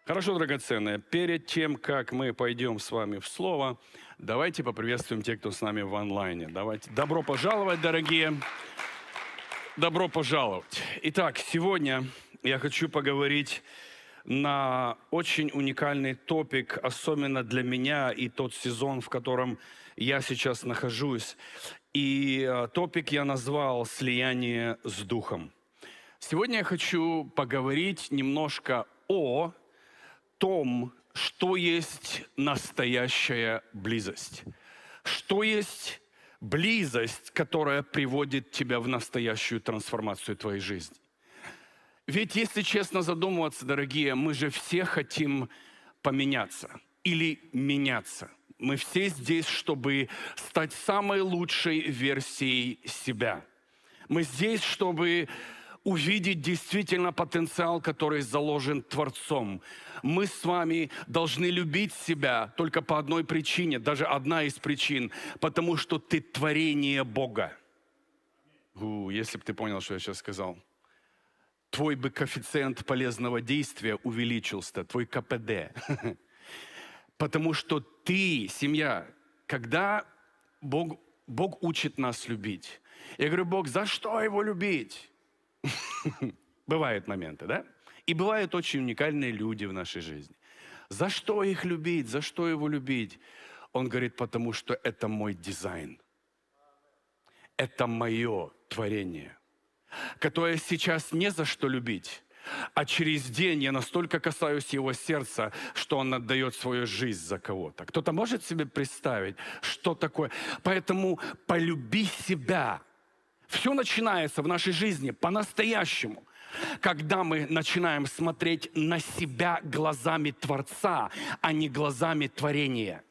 Хорошо, драгоценные, перед тем, как мы пойдем с вами в Слово, давайте поприветствуем тех, кто с нами в онлайне. Давайте. Добро пожаловать, дорогие. Добро пожаловать. Итак, сегодня я хочу поговорить на очень уникальный топик, особенно для меня и тот сезон, в котором я сейчас нахожусь. И топик я назвал «Слияние с Духом». Сегодня я хочу поговорить немножко о том, что есть настоящая близость. Что есть близость, которая приводит тебя в настоящую трансформацию твоей жизни. Ведь, если честно задумываться, дорогие, мы же все хотим поменяться или меняться. Мы все здесь, чтобы стать самой лучшей версией себя. Мы здесь, чтобы увидеть действительно потенциал, который заложен Творцом. Мы с вами должны любить себя только по одной причине, даже одна из причин, потому что ты творение Бога. Если бы ты понял, что я сейчас сказал. Твой бы коэффициент полезного действия увеличился, твой КПД. Потому что ты, семья, когда Бог учит нас любить. Я говорю, Бог, за что его любить? Бывают моменты, да? И бывают очень уникальные люди в нашей жизни. За что их любить? За что его любить? Он говорит, потому что это мой дизайн. Это мое творение, которое сейчас не за что любить, а через день я настолько касаюсь его сердца, что он отдает свою жизнь за кого-то. Кто-то может себе представить, что такое? Поэтому полюби себя. Все начинается в нашей жизни по-настоящему, когда мы начинаем смотреть на себя глазами Творца, а не глазами творения.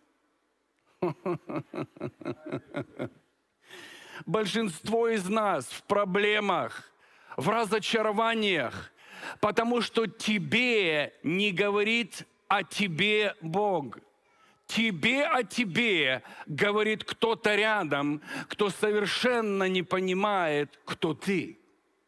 Большинство из нас в проблемах, в разочарованиях, потому что тебе не говорит о тебе Бог. Тебе о тебе говорит кто-то рядом, кто совершенно не понимает, кто ты.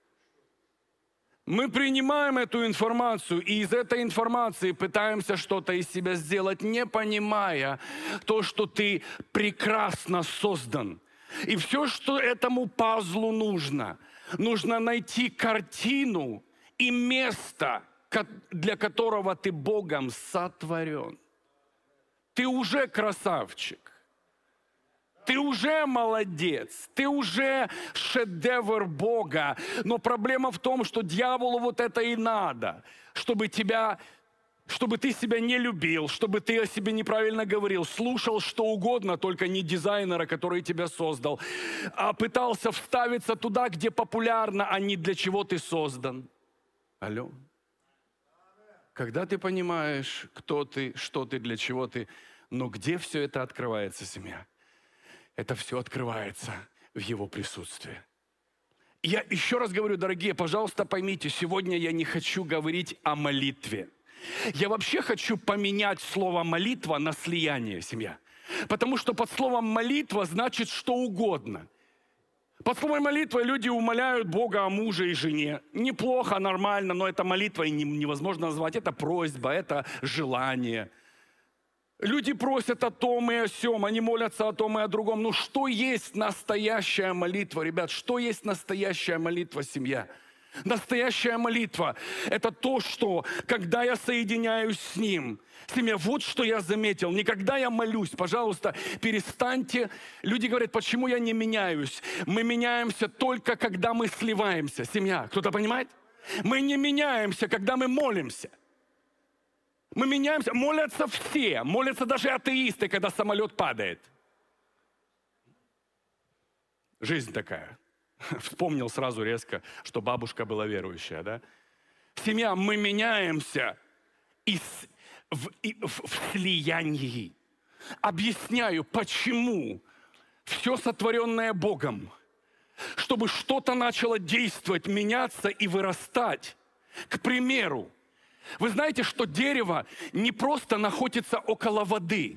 Мы принимаем эту информацию и из этой информации пытаемся что-то из себя сделать, не понимая то, что ты прекрасно создан. И все, что этому пазлу нужно найти картину и место, для которого ты Богом сотворен. Ты уже красавчик, ты уже молодец, ты уже шедевр Бога. Но проблема в том, что дьяволу вот это и надо, чтобы ты себя не любил, чтобы ты о себе неправильно говорил, слушал что угодно, только не дизайнера, который тебя создал, а пытался вставиться туда, где популярно, а не для чего ты создан. Алло. Когда ты понимаешь, кто ты, что ты, для чего ты, но где все это открывается, семья? Это все открывается в Его присутствии. Я еще раз говорю, дорогие, пожалуйста, поймите, сегодня я не хочу говорить о молитве. Я вообще хочу поменять слово «молитва» на «слияние», семья. Потому что под словом «молитва» значит что угодно. Под словом молитва люди умоляют Бога о муже и жене. Неплохо, нормально, но это молитвой невозможно назвать. Это просьба, это желание. Люди просят о том и о сём, они молятся о том и о другом. Но что есть настоящая молитва, ребят? Что есть настоящая молитва, семья? Настоящая молитва – это то, что, когда я соединяюсь с Ним, семья, вот что я заметил. Не когда я молюсь, пожалуйста, перестаньте. Люди говорят, почему я не меняюсь? Мы меняемся только, когда мы сливаемся. Семья, кто-то понимает? Мы не меняемся, когда мы молимся. Мы меняемся, молятся все, молятся даже атеисты, когда самолет падает. Жизнь такая. Вспомнил сразу резко, что бабушка была верующая, да? Семья, мы меняемся в слиянии. Объясняю, почему все сотворенное Богом, чтобы что-то начало действовать, меняться и вырастать. К примеру, вы знаете, что дерево не просто находится около воды.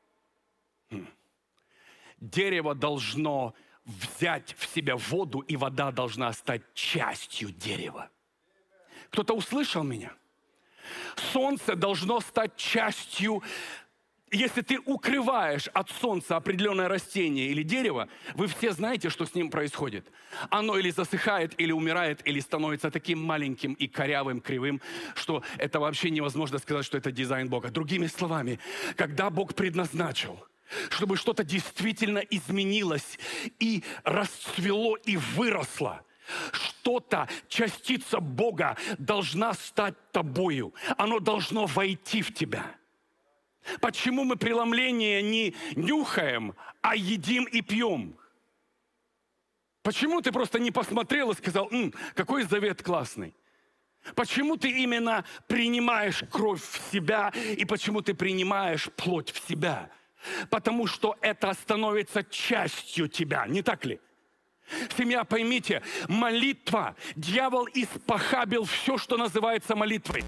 Дерево должно взять в себя воду, и вода должна стать частью дерева. Кто-то услышал меня? Солнце должно стать частью. Если ты укрываешь от солнца определенное растение или дерево, вы все знаете, что с ним происходит. Оно или засыхает, или умирает, или становится таким маленьким и корявым, кривым, что это вообще невозможно сказать, что это дизайн Бога. Другими словами, когда Бог предназначил, чтобы что-то действительно изменилось и расцвело и выросло, что-то, частица Бога должна стать тобою. Оно должно войти в тебя. Почему мы преломление не нюхаем, а едим и пьем? Почему ты просто не посмотрел и сказал, какой завет классный? Почему ты именно принимаешь кровь в себя и почему ты принимаешь плоть в себя? Потому что это становится частью тебя, не так ли? Семья, поймите, молитва, дьявол испохабил все, что называется молитвой.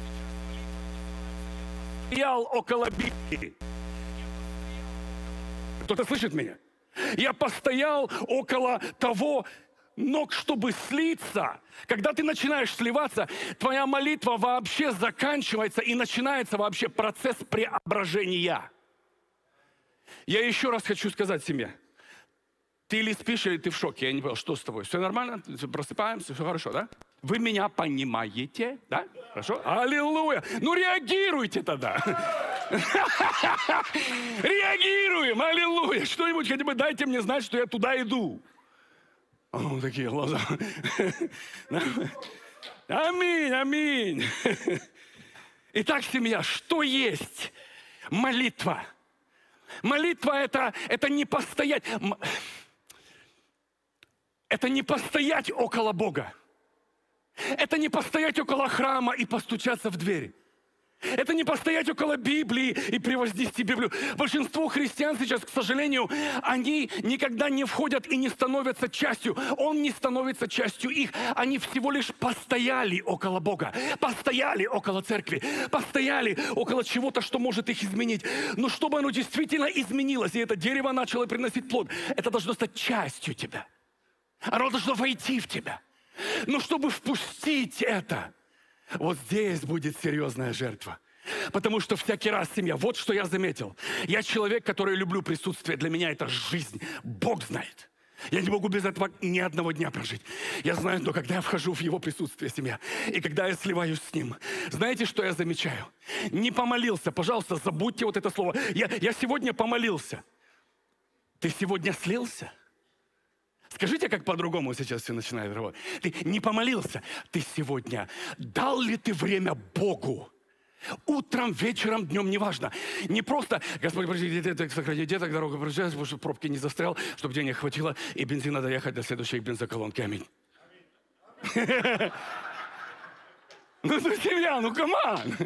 Стоял около Библии. Кто-то слышит меня? Я постоял около того, но чтобы слиться, когда ты начинаешь сливаться, твоя молитва вообще заканчивается и начинается вообще процесс преображения. Я еще раз хочу сказать семье. Ты или спишь, или ты в шоке. Я не понял, что с тобой? Все нормально? Просыпаемся, все хорошо, да? Вы меня понимаете, да? Хорошо? Аллилуйя! Ну реагируйте тогда! Реагируем! Аллилуйя! Что-нибудь хотя бы дайте мне знать, что я туда иду. О, такие глаза. Аминь, аминь. Итак, семья, что есть молитва? Молитва это не постоять. Это не постоять около Бога. Это не постоять около храма и постучаться в двери. Это не постоять около Библии и превознести Библию. Большинство христиан сейчас, к сожалению, они никогда не входят и не становятся частью. Он не становится частью их. Они всего лишь постояли около Бога, постояли около церкви, постояли около чего-то, что может их изменить. Но чтобы оно действительно изменилось, и это дерево начало приносить плод, это должно стать частью тебя. Оно должно войти в тебя. Но чтобы впустить это, вот здесь будет серьезная жертва. Потому что всякий раз, семья, вот что я заметил. Я человек, который люблю присутствие. Для меня это жизнь. Бог знает. Я не могу без этого ни одного дня прожить. Я знаю, но когда я вхожу в Его присутствие, семья, и когда я сливаюсь с Ним, знаете, что я замечаю? Не помолился. Пожалуйста, забудьте вот это слово. Я сегодня помолился. Ты сегодня слился? Скажите, как по-другому сейчас все начинает работать. Ты не помолился. Ты сегодня дал ли ты время Богу? Утром, вечером, днем, неважно. Не просто, Господь, прости, сохрани деток, дорогу прощай, чтобы пробки не застрял, чтобы денег хватило, и бензина доехать до следующей бензоколонки. Аминь. Ну, семья, ну, каман.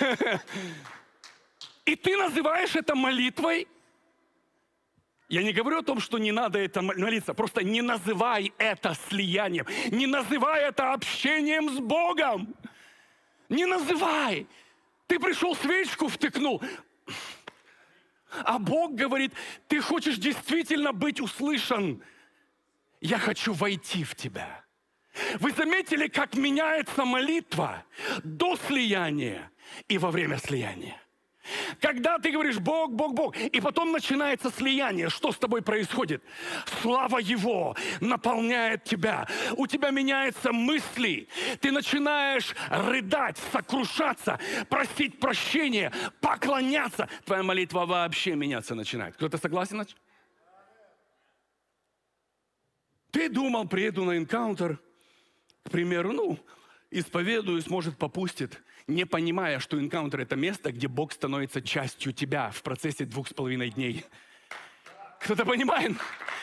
И ты называешь это молитвой? Я не говорю о том, что не надо это молиться. Просто не называй это слиянием. Не называй это общением с Богом. Не называй. Ты пришел, свечку втыкнул. А Бог говорит, ты хочешь действительно быть услышан. Я хочу войти в тебя. Вы заметили, как меняется молитва до слияния и во время слияния? Когда ты говоришь «Бог, Бог, Бог», и потом начинается слияние, что с тобой происходит? Слава Его наполняет тебя. У тебя меняются мысли. Ты начинаешь рыдать, сокрушаться, просить прощения, поклоняться. Твоя молитва вообще меняться начинает. Кто-то согласен? Ты думал, приеду на энкаунтер, к примеру, исповедуюсь, может, попустит, не понимая, что энкаунтер – это место, где Бог становится частью тебя в процессе 2,5 дней. Кто-то понимает?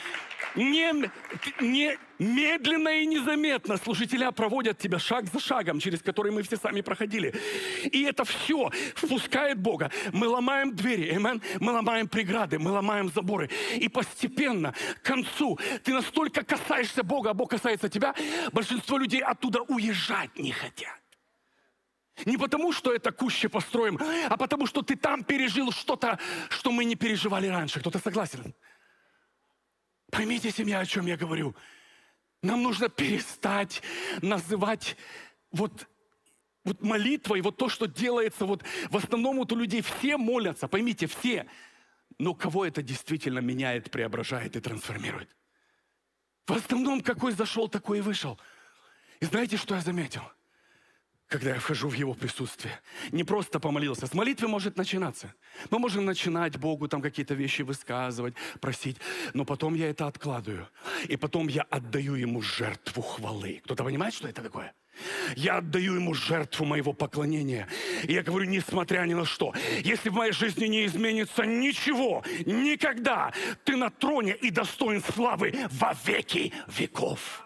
Не медленно и незаметно служителя проводят тебя шаг за шагом, через который мы все сами проходили. И это все впускает Бога. Мы ломаем двери, amen? Мы ломаем преграды, мы ломаем заборы. И постепенно, к концу, ты настолько касаешься Бога, а Бог касается тебя, большинство людей оттуда уезжать не хотят. Не потому, что это куще построим, а потому, что ты там пережил что-то, что мы не переживали раньше. Кто-то согласен? Поймите, семья, о чем я говорю. Нам нужно перестать называть вот Вот молитва и вот то, что делается, вот в основном вот у людей все молятся, поймите, все. Но кого это действительно меняет, преображает и трансформирует? В основном какой зашел, такой и вышел. И знаете, что я заметил? Когда я вхожу в Его присутствие, не просто помолился. С молитвы может начинаться. Мы можем начинать Богу там какие-то вещи высказывать, просить, но потом я это откладываю. И потом я отдаю Ему жертву хвалы. Кто-то понимает, что это такое? Я отдаю Ему жертву моего поклонения. И я говорю, несмотря ни на что, если в моей жизни не изменится ничего, никогда, Ты на троне и достоин славы во веки веков.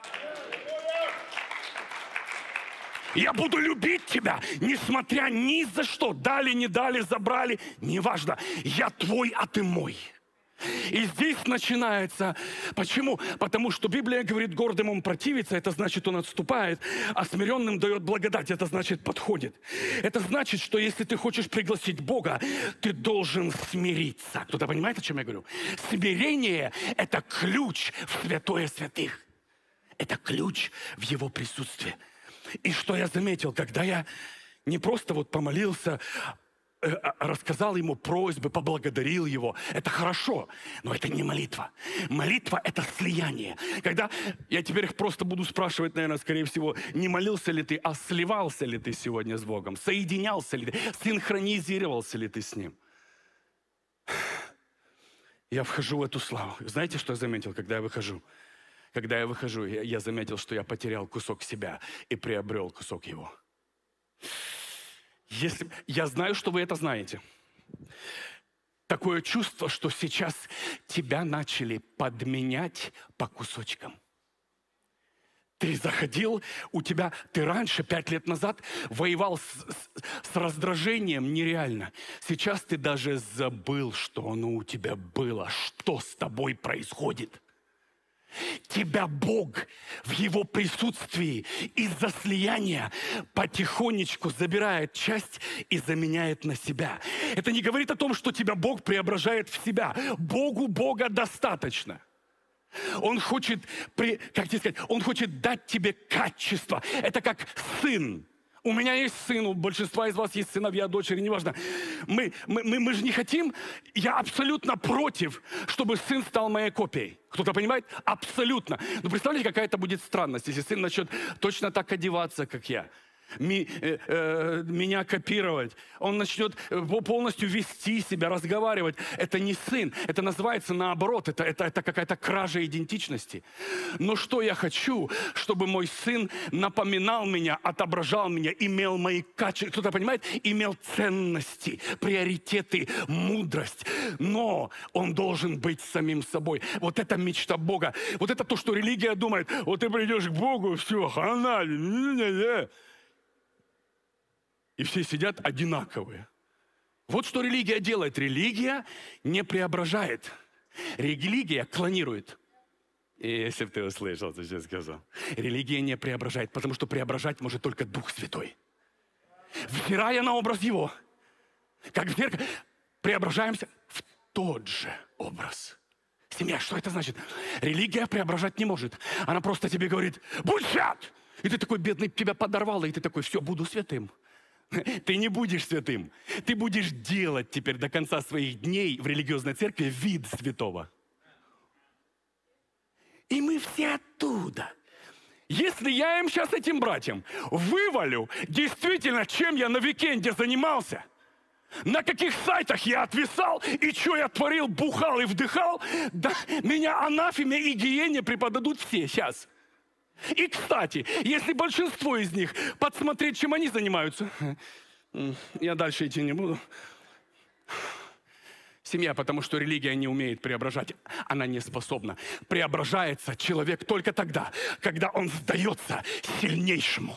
Я буду любить Тебя, несмотря ни за что. Дали, не дали, забрали, неважно. Я Твой, а Ты мой. И здесь начинается. Почему? Потому что Библия говорит, гордым он противится, это значит, он отступает, а смиренным дает благодать, это значит, подходит. Это значит, что если ты хочешь пригласить Бога, ты должен смириться. Кто-то понимает, о чем я говорю? Смирение – это ключ в святое святых. Это ключ в Его присутствии. И что я заметил, когда я не просто вот помолился, рассказал Ему просьбы, поблагодарил Его, это хорошо, но это не молитва. Молитва – это слияние. Когда я теперь просто буду спрашивать, наверное, скорее всего, не молился ли ты, а сливался ли ты сегодня с Богом, соединялся ли ты, синхронизировался ли ты с Ним. Я вхожу в эту славу. Знаете, что я заметил, когда я выхожу? Когда я выхожу, я заметил, что я потерял кусок себя и приобрел кусок Его. Я знаю, что вы это знаете. Такое чувство, что сейчас тебя начали подменять по кусочкам. Ты заходил, ты раньше, 5 лет назад, воевал с раздражением нереально. Сейчас ты даже забыл, что оно у тебя было, что с тобой происходит. Тебя Бог в Его присутствии из-за слияния потихонечку забирает часть и заменяет на себя. Это не говорит о том, что тебя Бог преображает в себя. Богу Бога достаточно. Он хочет, Он хочет дать тебе качество. Это как сын. У меня есть сын, у большинства из вас есть сыновья, дочери, неважно. Мы же не хотим, я абсолютно против, чтобы сын стал моей копией. Кто-то понимает? Абсолютно. Но представляете, какая это будет странность, если сын начнет точно так одеваться, как я. Меня копировать. Он начнет полностью вести себя, разговаривать. Это не сын. Это называется наоборот. Это какая-то кража идентичности. Но что я хочу? Чтобы мой сын напоминал меня, отображал меня, имел мои качества. Кто-то понимает? Имел ценности, приоритеты, мудрость. Но он должен быть самим собой. Вот это мечта Бога. Вот это то, что религия думает. Вот ты придешь к Богу, все, хана. И все сидят одинаковые. Вот что религия делает. Религия не преображает. Религия клонирует. И если бы ты услышал, ты сейчас сказал. Религия не преображает, потому что преображать может только Дух Святой. Взирая на образ Его, как в зеркало, преображаемся в тот же образ. Семья, что это значит? Религия преображать не может. Она просто тебе говорит, будь свят! И ты такой бедный, тебя подорвало, и ты такой, все, буду святым. Ты не будешь святым. Ты будешь делать теперь до конца своих дней в религиозной церкви вид святого. И мы все оттуда. Если я им сейчас, этим братьям, вывалю действительно, чем я на викенде занимался, на каких сайтах я отвисал, и что я творил, бухал и вдыхал, да меня анафеме и гиене преподадут все сейчас. И, кстати, если большинство из них подсмотреть, чем они занимаются, я дальше идти не буду. Семья, потому что религия не умеет преображать, она не способна. Преображается человек только тогда, когда он сдается сильнейшему.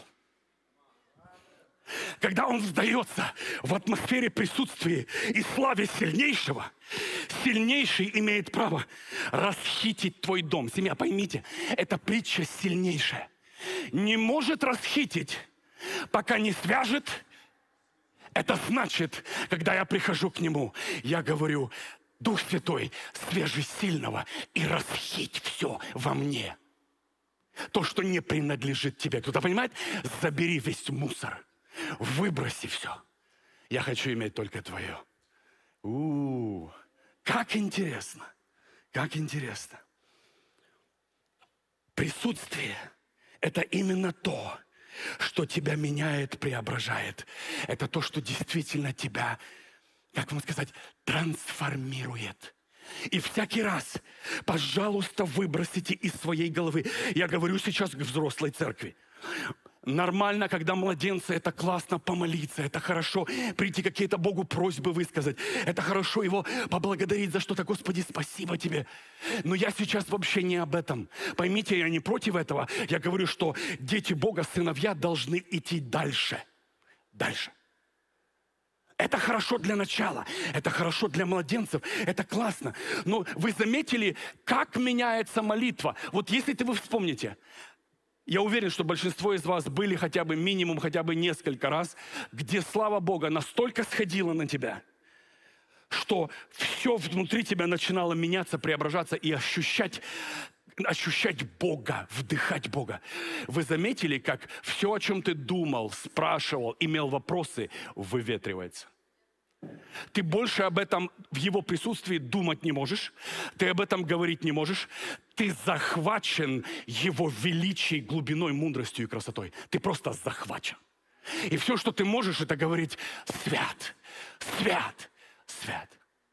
Когда он сдается в атмосфере присутствия и славе сильнейшего, сильнейший имеет право расхитить твой дом. Семья, поймите, эта притча сильнейшая. Не может расхитить, пока не свяжет. Это значит, когда я прихожу к нему, я говорю, Дух Святой, свяжи сильного и расхить все во мне. То, что не принадлежит тебе. Кто-то понимает? Забери весь мусор. Выброси все. Я хочу иметь только Твое. Как интересно. Как интересно. Присутствие – это именно то, что тебя меняет, преображает. Это то, что действительно тебя, как вам сказать, трансформирует. И всякий раз, пожалуйста, выбросите из своей головы. Я говорю сейчас к взрослой церкви. Нормально, когда младенцы, это классно помолиться, это хорошо прийти какие-то Богу просьбы высказать, это хорошо Его поблагодарить за что-то. Господи, спасибо Тебе. Но я сейчас вообще не об этом. Поймите, я не против этого. Я говорю, что дети Бога, сыновья, должны идти дальше. Дальше. Это хорошо для начала, это хорошо для младенцев, это классно. Но вы заметили, как меняется молитва? Вот если вы вспомните, я уверен, что большинство из вас были хотя бы минимум, хотя бы несколько раз, где слава Бога настолько сходила на тебя, что все внутри тебя начинало меняться, преображаться и ощущать Бога, вдыхать Бога. Вы заметили, как все, о чем ты думал, спрашивал, имел вопросы, выветривается? Ты больше об этом в Его присутствии думать не можешь. Ты об этом говорить не можешь. Ты захвачен Его величием, глубиной, мудростью и красотой. Ты просто захвачен. И все, что ты можешь, это говорить: свят, свят, свят,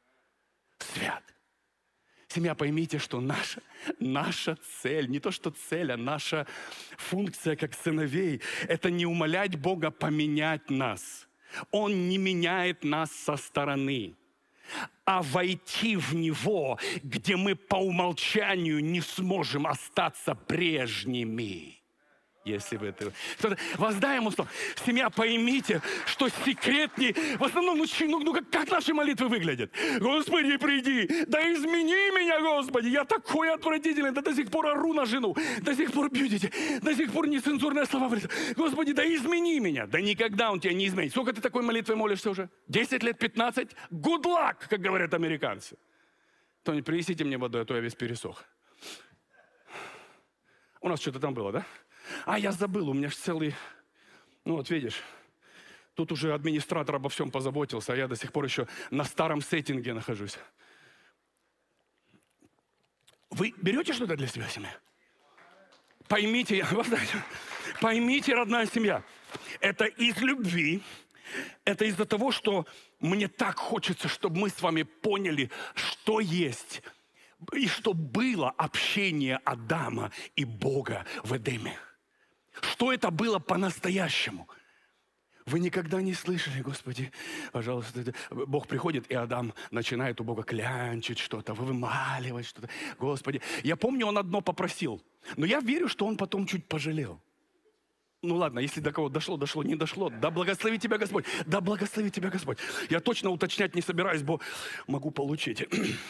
свят. Семья, поймите, что наша цель, не то что цель, а наша функция как сыновей, это не умолять Бога поменять нас. Он не меняет нас со стороны, а войти в Него, где мы по умолчанию не сможем остаться прежними. Если вы это... Воздай Ему слово. Семья, поймите, что секретней... В основном, как наши молитвы выглядят? Господи, приди, да измени меня, Господи, я такой отвратительный, да до сих пор ору на жену, до сих пор бью детей, до сих пор нецензурные слова говорят. Господи, да измени меня. Да никогда Он тебя не изменит. Сколько ты такой молитвой молишься уже? 10 лет, 15? Good luck, как говорят американцы. Тони, принесите мне водой, а то я весь пересох. У нас что-то там было, да? Я забыл, у меня же целый... Ну вот видишь, тут уже администратор обо всем позаботился, а я до сих пор еще на старом сеттинге нахожусь. Вы берете что-то для себя, семья? Поймите, поймите, родная семья, это из любви, это из-за того, что мне так хочется, чтобы мы с вами поняли, что есть и что было общение Адама и Бога в Эдеме. Что это было по-настоящему? Вы никогда не слышали, Господи, пожалуйста, Бог приходит, и Адам начинает у Бога клянчить что-то, вымаливать что-то. Господи, я помню, он одно попросил, но я верю, что он потом чуть пожалел. Ну ладно, если до кого дошло, не дошло. Да благослови тебя Господь, да благослови тебя Господь. Я точно уточнять не собираюсь, бо могу получить.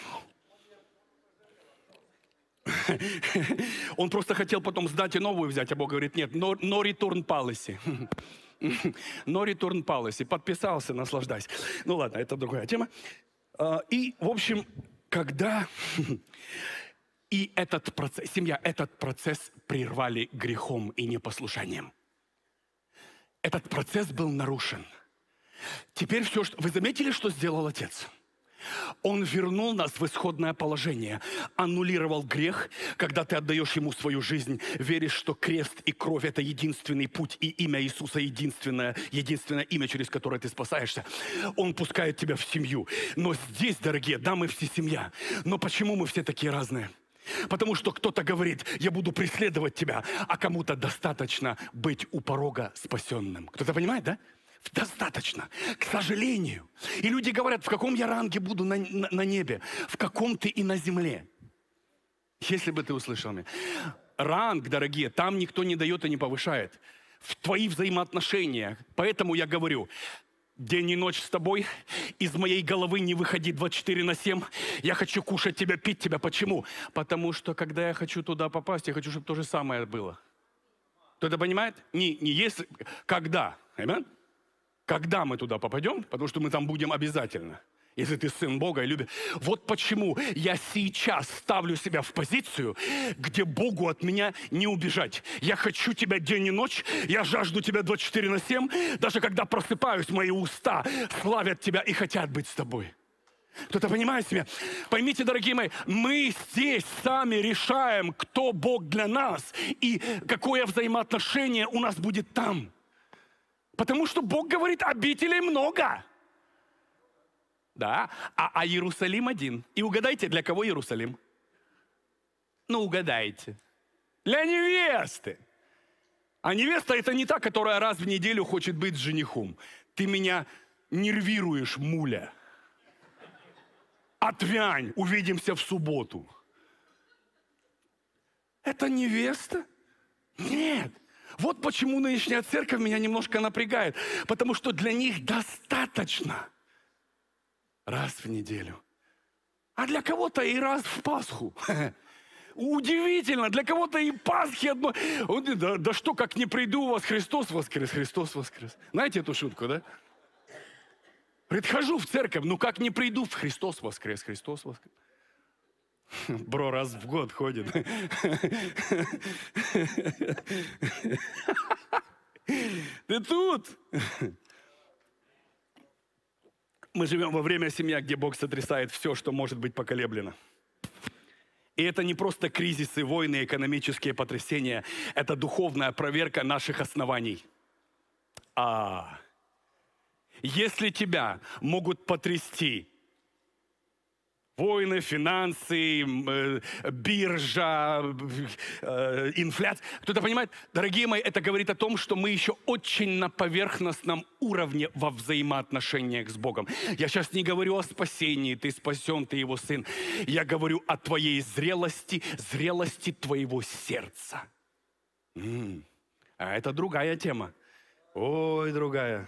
Он просто хотел потом сдать и новую взять, а Бог говорит: нет, no return policy. No return policy. Подписался, наслаждайся. Ну ладно, это другая тема. И, в общем, когда... И этот процесс, семья, этот процесс прервали грехом и непослушанием. Этот процесс был нарушен. Теперь все, что... Вы заметили, что сделал Отец? Он вернул нас в исходное положение, аннулировал грех, когда ты отдаешь Ему свою жизнь, веришь, что крест и кровь – это единственный путь, и имя Иисуса – единственное имя, через которое ты спасаешься. Он пускает тебя в семью. Но здесь, дорогие, да, мы все семья. Но почему мы все такие разные? Потому что кто-то говорит: я буду преследовать тебя, а кому-то достаточно быть у порога спасенным. Кто-то понимает, да? Достаточно, к сожалению. И люди говорят: в каком я ранге буду на небе, в каком ты и на земле. Если бы ты услышал меня. Ранг, дорогие, там никто не дает и не повышает. В твои взаимоотношения. Поэтому я говорю: день и ночь с тобой, из моей головы не выходи 24/7. Я хочу кушать тебя, пить тебя. Почему? Потому что, когда я хочу туда попасть, я хочу, чтобы то же самое было. Кто-то понимает? Не если, когда. Amen? Когда мы туда попадем, потому что мы там будем обязательно. Если ты сын Бога и любишь. Вот почему я сейчас ставлю себя в позицию, где Богу от меня не убежать. Я хочу тебя день и ночь, я жажду тебя 24/7. Даже когда просыпаюсь, мои уста славят тебя и хотят быть с тобой. Кто-то понимает меня? Поймите, дорогие мои, мы здесь сами решаем, кто Бог для нас и какое взаимоотношение у нас будет там. Потому что Бог говорит, обителей много. Да, а Иерусалим один. И угадайте, для кого Иерусалим? Ну, угадайте. Для невесты. А невеста это не та, которая раз в неделю хочет быть с женихом. Ты меня нервируешь, муля. Отвянь, увидимся в субботу. Это невеста? Нет. Вот почему нынешняя церковь меня немножко напрягает. Потому что для них достаточно раз в неделю. А для кого-то и раз в Пасху. Удивительно, для кого-то и Пасхи одно. Да что, как не приду у вас, Христос воскрес, Христос воскрес. Знаете эту шутку, да? Прихожу в церковь, ну как не приду, в Христос воскрес, Христос воскрес. Бро раз в год ходит. Ты тут? Мы живем во время семьи, где Бог сотрясает все, что может быть поколеблено. И это не просто кризисы, войны, экономические потрясения. Это духовная проверка наших оснований. Если тебя могут потрясти войны, финансы, биржа, инфляция. Кто-то понимает? Дорогие мои, это говорит о том, что мы еще очень на поверхностном уровне во взаимоотношениях с Богом. Я сейчас не говорю о спасении, ты спасен, ты его сын. Я говорю о твоей зрелости, зрелости твоего сердца. А это другая тема. Ой, другая.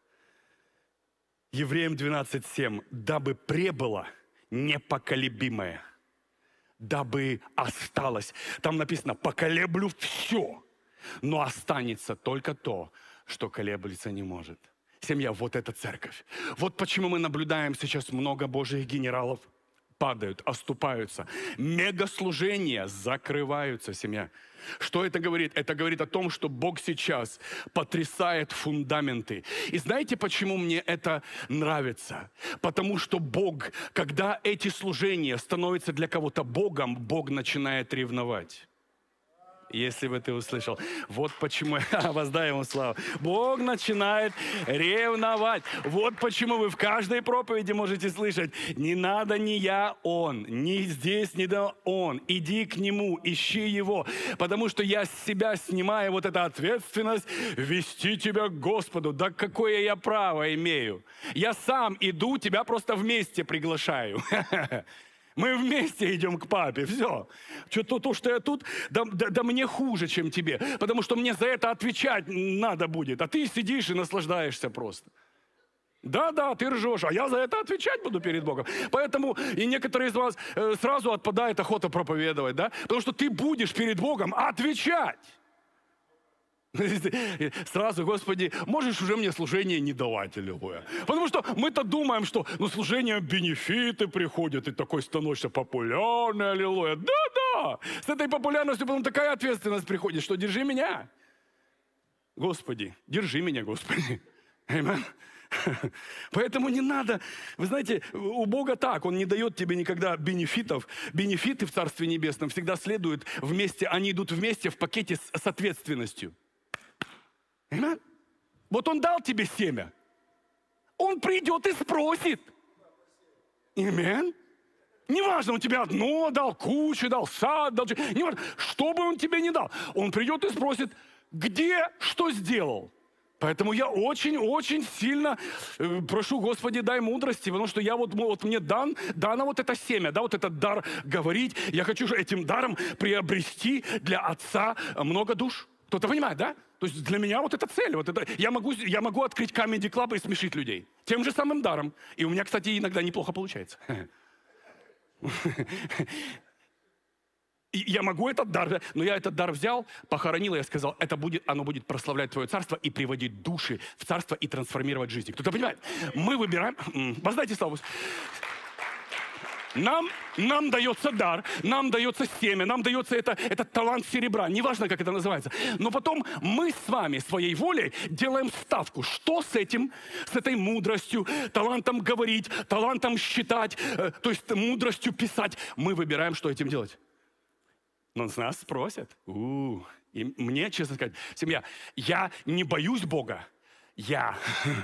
Евреям 12:7. Дабы пребыло непоколебимое, дабы осталось. Там написано, поколеблю все, но останется только то, что колеблется не может. Семья, вот эта церковь. Вот почему мы наблюдаем сейчас много Божьих генералов падают, оступаются. Мегаслужения закрываются, семья. Что это говорит? Это говорит о том, что Бог сейчас потрясает фундаменты. И знаете, почему мне это нравится? Потому что Бог, когда эти служения становятся для кого-то Богом, Бог начинает ревновать. Если бы ты услышал. Вот почему, воздай ему славу. Бог начинает ревновать. Вот почему вы в каждой проповеди можете слышать: не надо ни я, он, ни здесь, ни да он. Иди к нему, ищи его. Потому что я с себя снимаю вот эту ответственность вести тебя к Господу. Да какое я право имею? Я сам иду, тебя просто вместе приглашаю. Мы вместе идем к папе, все. То, что я тут, да мне хуже, чем тебе. Потому что мне за это отвечать надо будет. А ты сидишь и наслаждаешься просто. Да, ты ржешь, а я за это отвечать буду перед Богом. Поэтому и некоторые из вас сразу отпадает охота проповедовать, да? Потому что ты будешь перед Богом отвечать. Сразу, Господи, можешь уже мне служение не давать, аллилуйя. Потому что мы-то думаем, что служение бенефиты приходят, и такой становишься популярный, аллилуйя. Да, с этой популярностью потом такая ответственность приходит, что держи меня. Господи, держи меня, Господи. Аминь. Поэтому не надо, вы знаете, у Бога так, Он не дает тебе никогда бенефитов. Бенефиты в Царстве Небесном всегда следуют вместе, они идут вместе в пакете с ответственностью. Аминь. Вот Он дал тебе семя. Он придет и спросит. Аминь. Неважно, Он тебе одно дал, кучу дал, сад дал. Неважно, что бы Он тебе не дал. Он придет и спросит, где, что сделал. Поэтому я очень сильно прошу, Господи, дай мудрости, потому что я вот мне дано вот это семя, да, вот этот дар говорить. Я хочу же этим даром приобрести для Отца много душ. Кто-то понимает, да? То есть для меня вот эта цель. Вот это, я могу открыть Comedy Club и смешить людей. Тем же самым даром. И у меня, кстати, иногда неплохо получается. И я могу этот дар, но я этот дар взял, похоронил, и я сказал, оно будет прославлять Твое царство и приводить души в царство и трансформировать жизни. Кто-то понимает? Мы выбираем, воздайте славу. Нам дается дар, нам дается семя, нам дается этот талант серебра, неважно, как это называется. Но потом мы с вами своей волей делаем ставку, что с этой мудростью, талантом говорить, талантом считать, то есть мудростью писать. Мы выбираем, что этим делать. Но с нас спросят. И мне, честно сказать, семья, я не боюсь Бога, я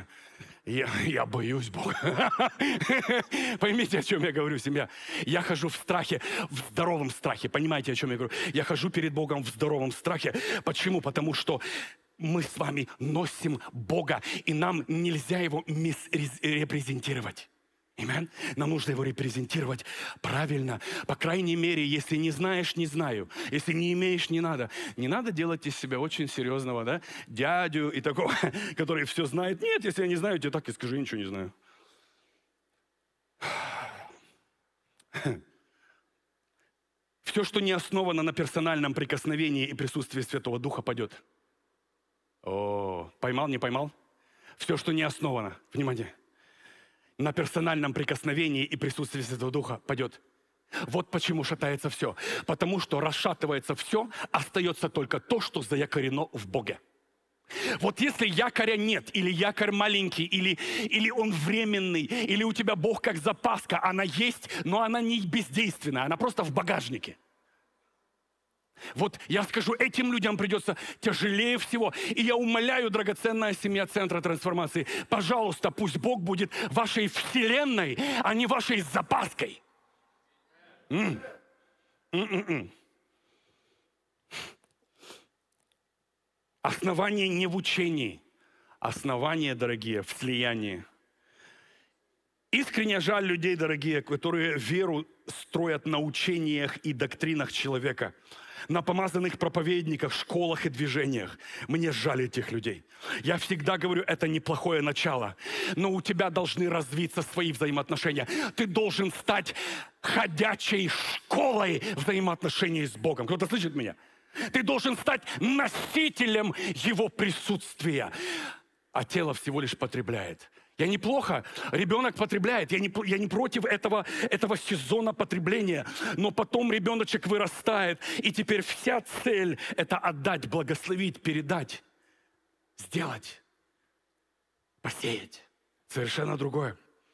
боюсь Бога. Поймите, о чем я говорю, семья. Я хожу в страхе, в здоровом страхе. Понимаете, о чем я говорю? Я хожу перед Богом в здоровом страхе. Почему? Потому что мы с вами носим Бога, и нам нельзя его репрезентировать. Амен. Нам нужно его репрезентировать правильно. По крайней мере, если не знаешь, не знаю. Если не имеешь, не надо. Не надо делать из себя очень серьезного, да, дядю и такого, который все знает. Нет, если я не знаю, тебе так и скажи, ничего не знаю. Все, что не основано на персональном прикосновении и присутствии Святого Духа, падет. Поймал, не поймал? Все, что не основано, внимание, на персональном прикосновении и присутствии Святого Духа, падет. Вот почему шатается все. Потому что расшатывается все, остается только то, что заякорено в Боге. Вот если якоря нет, или якорь маленький, или он временный, или у тебя Бог как запаска, она есть, но она не бездейственная, она просто в багажнике. Вот я скажу, этим людям придется тяжелее всего. И я умоляю, драгоценная семья Центра трансформации, пожалуйста, пусть Бог будет вашей вселенной, а не вашей запаской. Основание не в учении. Основание, дорогие, в слиянии. Искренне жаль людей, дорогие, которые веру строят на учениях и доктринах человека, на помазанных проповедниках, школах и движениях. Мне жаль этих людей. Я всегда говорю, это неплохое начало, но у тебя должны развиться свои взаимоотношения. Ты должен стать ходячей школой взаимоотношений с Богом. Кто-то слышит меня? Ты должен стать носителем Его присутствия, а тело всего лишь потребляет. Я неплохо, ребенок потребляет, я не против этого сезона потребления, но потом ребеночек вырастает, и теперь вся цель – это отдать, благословить, передать, сделать, посеять. Совершенно другое.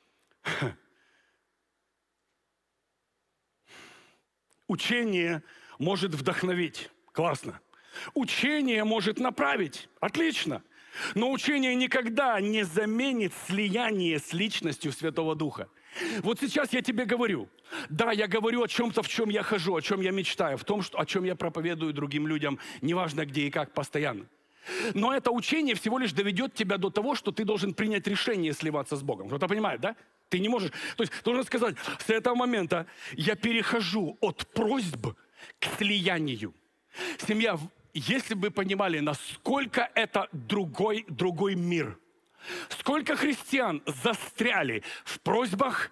Учение может вдохновить. Классно. Учение может направить. Отлично. Но учение никогда не заменит слияние с личностью Святого Духа. Вот сейчас я тебе говорю. Да, я говорю о чем-то, в чем я хожу, о чем я мечтаю, в том, о чем я проповедую другим людям, неважно где и как, постоянно. Но это учение всего лишь доведет тебя до того, что ты должен принять решение сливаться с Богом. Кто-то понимает, да? Ты не можешь. То есть должен сказать, с этого момента я перехожу от просьб к слиянию. Семья, если бы вы понимали, насколько это другой мир. Сколько христиан застряли в просьбах.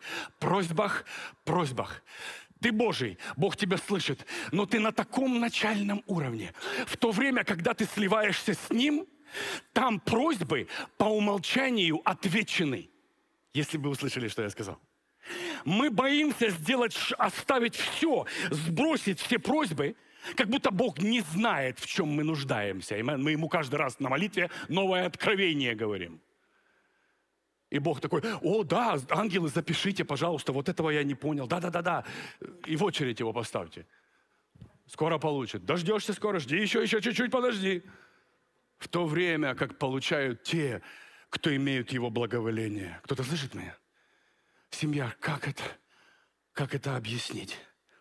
Ты Божий, Бог тебя слышит, но ты на таком начальном уровне. В то время, когда ты сливаешься с Ним, там просьбы по умолчанию отвечены. Если бы вы услышали, что я сказал. Мы боимся оставить все, сбросить все просьбы, как будто Бог не знает, в чем мы нуждаемся. Мы Ему каждый раз на молитве новое откровение говорим. И Бог такой, да, ангелы, запишите, пожалуйста, вот этого я не понял. Да. И в очередь его поставьте. Скоро получит. Дождешься скоро, жди еще чуть-чуть, подожди. В то время, как получают те, кто имеют его благоволение. Кто-то слышит меня? Семья, как это объяснить?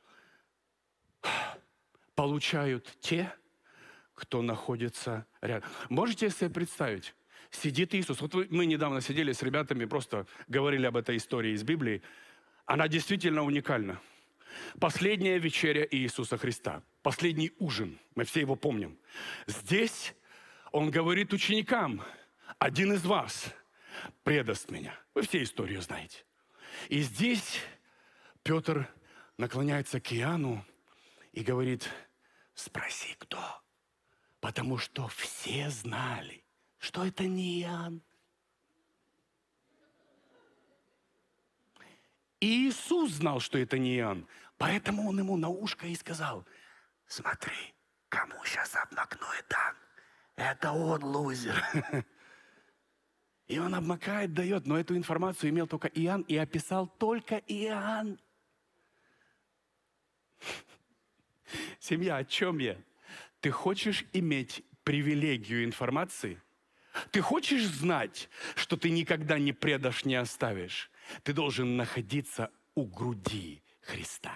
Получают те, кто находится рядом. Можете себе представить? Сидит Иисус. Вот мы недавно сидели с ребятами, просто говорили об этой истории из Библии. Она действительно уникальна. Последняя вечеря Иисуса Христа. Последний ужин. Мы все его помним. Здесь Он говорит ученикам, один из вас предаст меня. Вы все историю знаете. И здесь Петр наклоняется к Иоанну и говорит, спроси, кто. Потому что все знали, что это не Иоанн. И Иисус знал, что это не Иоанн. Поэтому Он ему на ушко и сказал, смотри, кому сейчас обмакнует Дан. Это он лузер. И он обмакает, дает, но эту информацию имел только Иоанн и описал только Иоанн. Семья, о чем я? Ты хочешь иметь привилегию информации? Ты хочешь знать, что ты никогда не предашь, не оставишь? Ты должен находиться у груди Христа.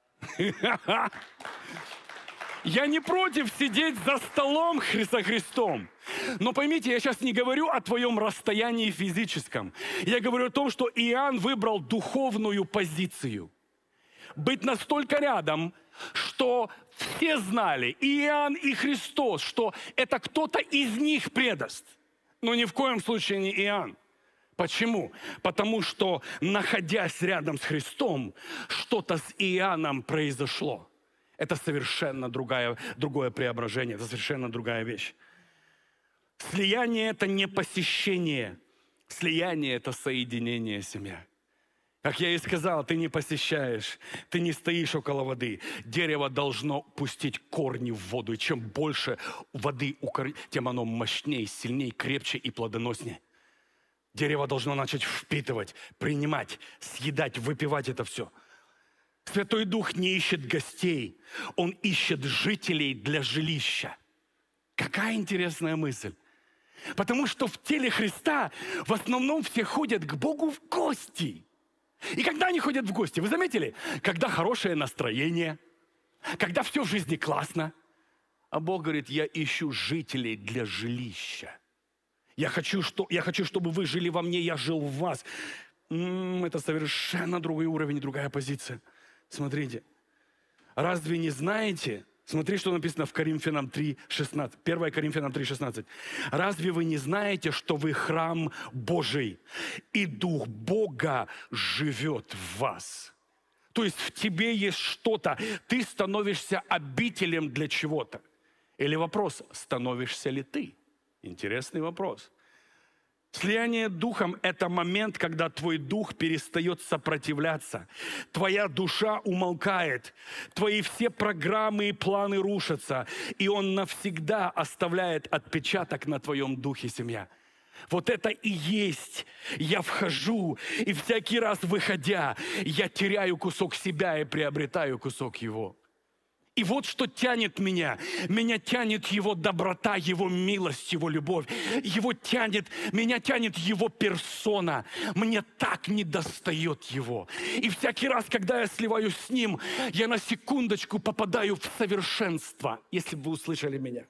Я не против сидеть за столом со Христом. Но поймите, я сейчас не говорю о твоем расстоянии физическом. Я говорю о том, что Иоанн выбрал духовную позицию. Быть настолько рядом, что все знали, и Иоанн, и Христос, что это кто-то из них предаст. Но ни в коем случае не Иоанн. Почему? Потому что, находясь рядом с Христом, что-то с Иоанном произошло. Это совершенно другое преображение, это совершенно другая вещь. Слияние – это не посещение. Слияние – это соединение, семья. Как я и сказал, ты не посещаешь, ты не стоишь около воды. Дерево должно пустить корни в воду. И чем больше воды у корней, тем оно мощнее, сильнее, крепче и плодоноснее. Дерево должно начать впитывать, принимать, съедать, выпивать это все. Святой Дух не ищет гостей, Он ищет жителей для жилища. Какая интересная мысль. Потому что в теле Христа в основном все ходят к Богу в гости. И когда они ходят в гости, вы заметили? Когда хорошее настроение, когда все в жизни классно. А Бог говорит, я ищу жителей для жилища. Я хочу, чтобы вы жили во мне, я жил в вас. Это совершенно другой уровень, другая позиция. Смотрите, разве не знаете? Смотри, что написано в Коринфянам 3:16. 1 Коринфянам 3:16. Разве вы не знаете, что вы храм Божий, и Дух Бога живет в вас? То есть в тебе есть что-то, ты становишься обителем для чего-то. Или вопрос, становишься ли ты? Интересный вопрос. Слияние духом – это момент, когда твой дух перестает сопротивляться. Твоя душа умолкает. Твои все программы и планы рушатся. И он навсегда оставляет отпечаток на твоем духе, семья. Вот это и есть. Я вхожу, и всякий раз выходя, я теряю кусок себя и приобретаю кусок его. И вот что тянет меня. Меня тянет Его доброта, Его милость, Его любовь. Меня тянет Его персона. Мне так недостает Его. И всякий раз, когда я сливаюсь с Ним, я на секундочку попадаю в совершенство. Если бы вы услышали меня.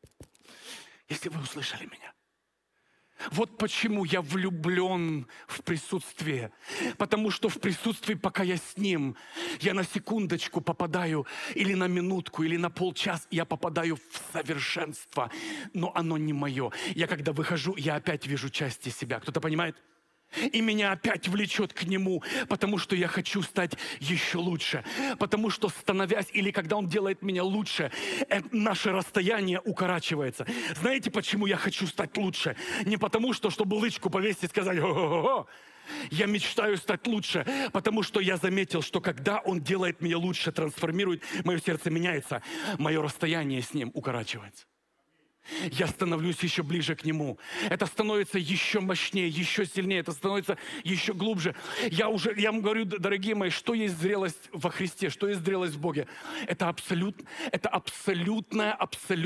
Если вы услышали меня. Вот почему я влюблен в присутствие. Потому что в присутствии, пока я с Ним, я на секундочку попадаю, или на минутку, или на полчаса, я попадаю в совершенство. Но оно не мое. Я когда выхожу, я опять вижу части себя. Кто-то понимает? И меня опять влечет к Нему, потому что я хочу стать еще лучше. Потому что становясь, или когда Он делает меня лучше, наше расстояние укорачивается. Знаете, почему я хочу стать лучше? Не потому что, чтобы лычку повесить и сказать «О-о-о-о». Я мечтаю стать лучше, потому что я заметил, что когда Он делает меня лучше, трансформирует, мое сердце меняется, мое расстояние с Ним укорачивается. Я становлюсь еще ближе к Нему. Это становится еще мощнее, еще сильнее, это становится еще глубже. Я вам говорю, дорогие мои, что есть зрелость во Христе, что есть зрелость в Боге. Это абсолютная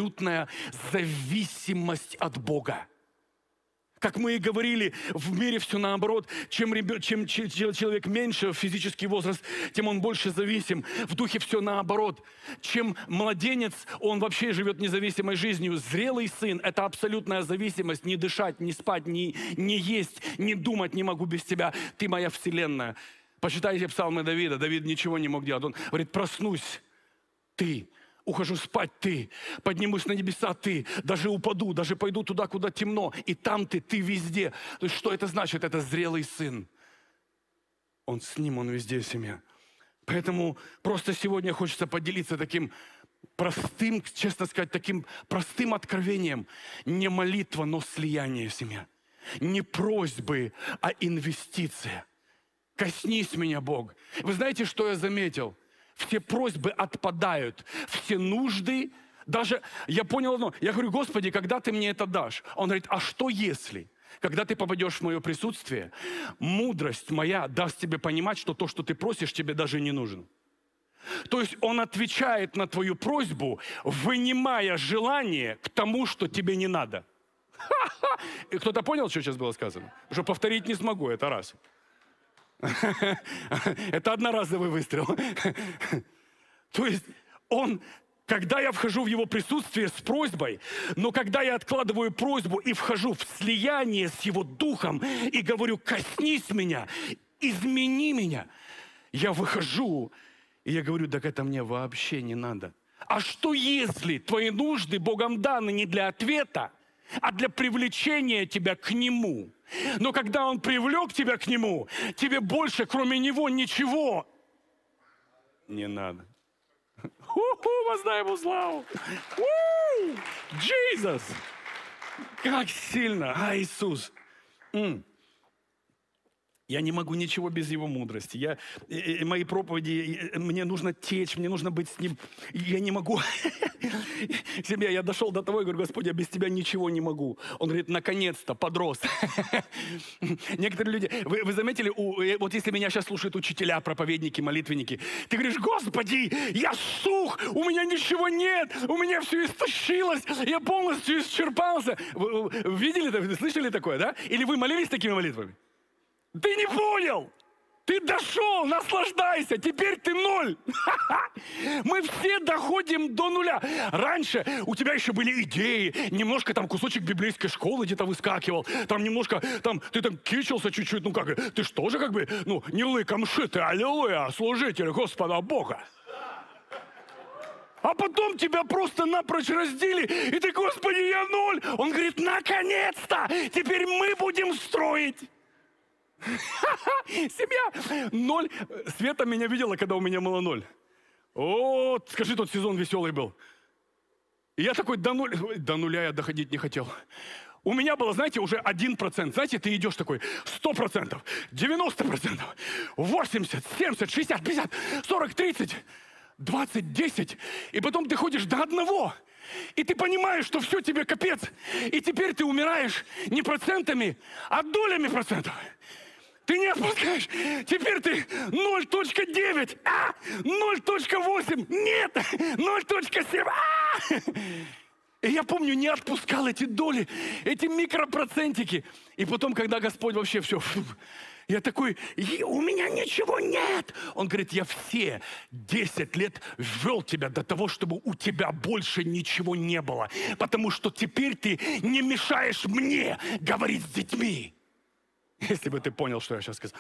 зависимость от Бога. Как мы и говорили, в мире все наоборот. Чем человек меньше, физический возраст, тем он больше зависим. В духе все наоборот. Чем младенец, он вообще живет независимой жизнью. Зрелый сын – это абсолютная зависимость. Не дышать, не спать, не есть, не думать не могу без тебя. Ты моя вселенная. Почитайте псалмы Давида. Давид ничего не мог делать. Он говорит, проснусь, ты. Ухожу спать ты, поднимусь на небеса ты, даже упаду, даже пойду туда, куда темно, и там ты везде. То есть что это значит? Это зрелый сын. Он с Ним, он везде, семья. Поэтому просто сегодня хочется поделиться таким простым, честно сказать, таким простым откровением. Не молитва, но слияние, семья. Не просьбы, а инвестиция. Коснись меня, Бог. Вы знаете, что я заметил? Все просьбы отпадают, все нужды. Даже я понял одно. Я говорю: Господи, когда ты мне это дашь? Он говорит: а что если? Когда ты попадешь в мое присутствие, мудрость моя даст тебе понимать, что то, что ты просишь, тебе даже не нужно. То есть Он отвечает на твою просьбу, вынимая желание к тому, что тебе не надо. И кто-то понял, что сейчас было сказано? Уже повторить не смогу, это раз. Это одноразовый выстрел. То есть Он... Когда я вхожу в Его присутствие с просьбой, но когда я откладываю просьбу и вхожу в слияние с Его Духом и говорю: коснись меня, измени меня, я выхожу и я говорю: так это мне вообще не надо. А что если твои нужды Богом даны не для ответа, а для привлечения тебя к Нему? Но когда Он привлек тебя к Нему, тебе больше, кроме Него, ничего не надо. Воздай Ему славу! Иисус! Как сильно! А, Иисус! Я не могу ничего без Его мудрости. Мои проповеди, мне нужно течь, мне нужно быть с Ним. Я не могу. Семья, я дошел до того и говорю: Господи, я без Тебя ничего не могу. Он говорит: наконец-то, подрос. Некоторые люди, вы заметили, вот если меня сейчас слушают учителя, проповедники, молитвенники, ты говоришь: Господи, я сух, у меня ничего нет, у меня все истощилось, я полностью исчерпался. Вы видели, слышали такое, да? Или вы молились такими молитвами? Ты не понял! Ты дошел, наслаждайся, теперь ты ноль. Мы все доходим до нуля. Раньше у тебя еще были идеи, немножко там кусочек библейской школы где-то выскакивал, там немножко, там ты там кичился чуть-чуть, ну как, ты ж тоже как бы, ну, не лыком шитый, аллилуйя, служитель Господа Бога. А потом тебя просто напрочь раздели, и ты: Господи, я ноль. Он говорит: наконец-то, теперь мы будем строить. Семья ноль. Света меня видела, когда у меня было ноль. О, скажи, тот сезон веселый был. И я такой: до нуля я доходить не хотел. У меня было, знаете, уже 1%. Знаете, ты идешь такой: 100%, 90%, 80%, 70%, 60%, 50%, 40%, 30%, 20%, 10%. И потом ты ходишь до 1%. И ты понимаешь, что все, тебе капец. И теперь ты умираешь не процентами, а долями процентов. Ты не отпускаешь. Теперь ты 0.9, 0.8, нет, 0.7. И я помню, не отпускал эти доли, эти микропроцентики. И потом, когда Господь вообще все... Я такой: у меня ничего нет. Он говорит: я все 10 лет ввел тебя до того, чтобы у тебя больше ничего не было. Потому что теперь ты не мешаешь мне говорить с детьми. Если бы ты понял, что я сейчас сказал.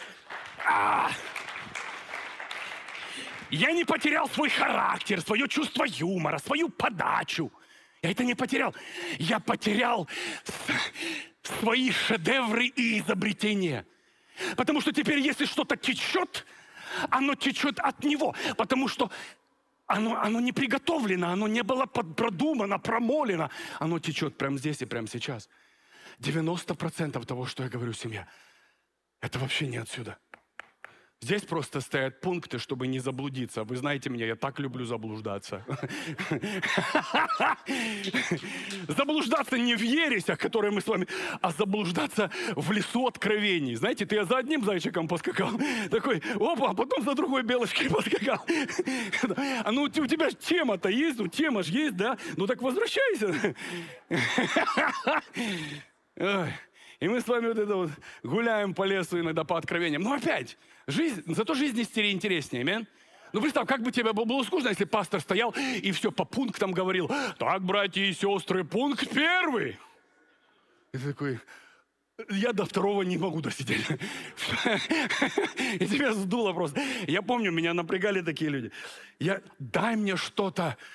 Я не потерял свой характер, свое чувство юмора, свою подачу. Я это не потерял. Я потерял свои шедевры и изобретения. Потому что теперь, если что-то течет, оно течет от Него. Потому что оно не приготовлено, оно не было продумано, промолено. Оно течет прямо здесь и прямо сейчас. 90% того, что я говорю, семья, это вообще не отсюда. Здесь просто стоят пункты, чтобы не заблудиться. Вы знаете меня, я так люблю заблуждаться. Заблуждаться не в ересях, которые мы с вами, а заблуждаться в лесу откровений. Знаете, ты за одним зайчиком поскакал, такой: опа, а потом за другой белочкой поскакал. А ну у тебя же тема-то есть, ну тема же есть, да? Ну так возвращайся. И мы с вами вот это вот гуляем по лесу иногда по откровениям. Но опять, зато жизнь интереснее, аминь. Ну представь, как бы тебе было скучно, если пастор стоял и все по пунктам говорил: так, братья и сестры, пункт первый. И ты такой: я до второго не могу досидеть. И тебя сдуло просто. Я помню, меня напрягали такие люди. Дай мне что-то,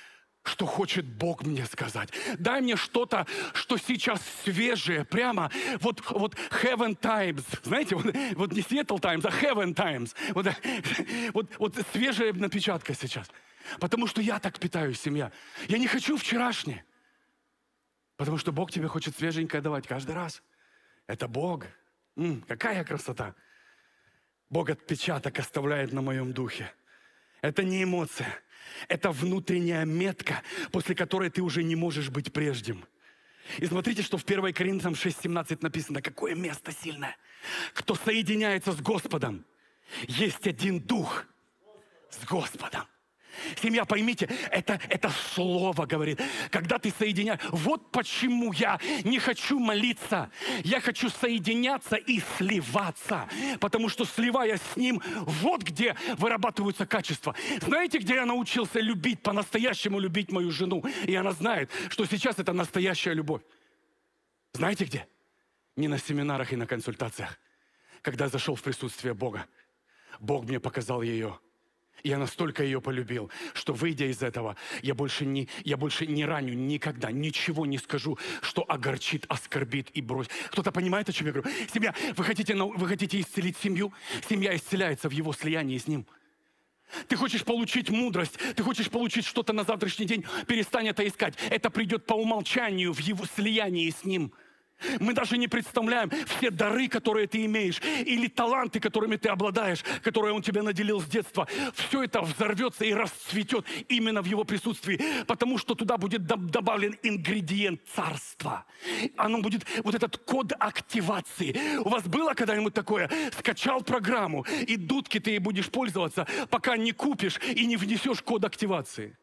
что хочет Бог мне сказать. Дай мне что-то, что сейчас свежее, прямо вот Heaven Times. Знаете, вот не Seattle Times, а Heaven Times. Вот свежая напечатка сейчас. Потому что я так питаюсь, семья. Я не хочу вчерашнее. Потому что Бог тебе хочет свеженькое давать каждый раз. Это Бог. Какая красота. Бог отпечаток оставляет на моем духе. Это не эмоция. Это внутренняя метка, после которой ты уже не можешь быть прежним. И смотрите, что в 1 Коринфянам 6:17 написано. Какое место сильное. Кто соединяется с Господом, есть один дух с Господом. Семья, поймите, это слово говорит. Когда ты соединяешь... Вот почему я не хочу молиться. Я хочу соединяться и сливаться. Потому что, сливаясь с Ним, вот где вырабатываются качества. Знаете, где я научился любить, по-настоящему любить мою жену? И она знает, что сейчас это настоящая любовь. Знаете где? Не на семинарах и на консультациях. Когда я зашел в присутствие Бога, Бог мне показал ее. Я настолько ее полюбил, что, выйдя из этого, я больше не раню никогда, ничего не скажу, что огорчит, оскорбит и бросит. Кто-то понимает, о чем я говорю? Семья, вы хотите исцелить семью? Семья исцеляется в его слиянии с ним. Ты хочешь получить мудрость, ты хочешь получить что-то на завтрашний день, перестань это искать. Это придет по умолчанию в его слиянии с ним. Мы даже не представляем все дары, которые ты имеешь, или таланты, которыми ты обладаешь, которые Он тебя наделил с детства. Все это взорвется и расцветет именно в Его присутствии, потому что туда будет добавлен ингредиент царства. Оно будет, вот этот код активации. У вас было когда-нибудь такое? Скачал программу, и дудки ты ей будешь пользоваться, пока не купишь и не внесешь код активации.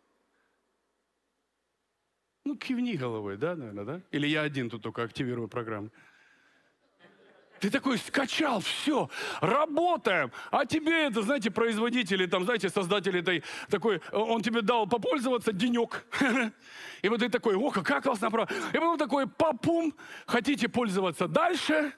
Ну, кивни головой, да, наверное, да? Или я один тут только активирую программу. Ты такой скачал, все, работаем. А тебе это, знаете, производители, там, знаете, создатели такой, он тебе дал попользоваться денек. И вот ты такой, о, какая классная программа. И потом такой, папум, хотите пользоваться дальше?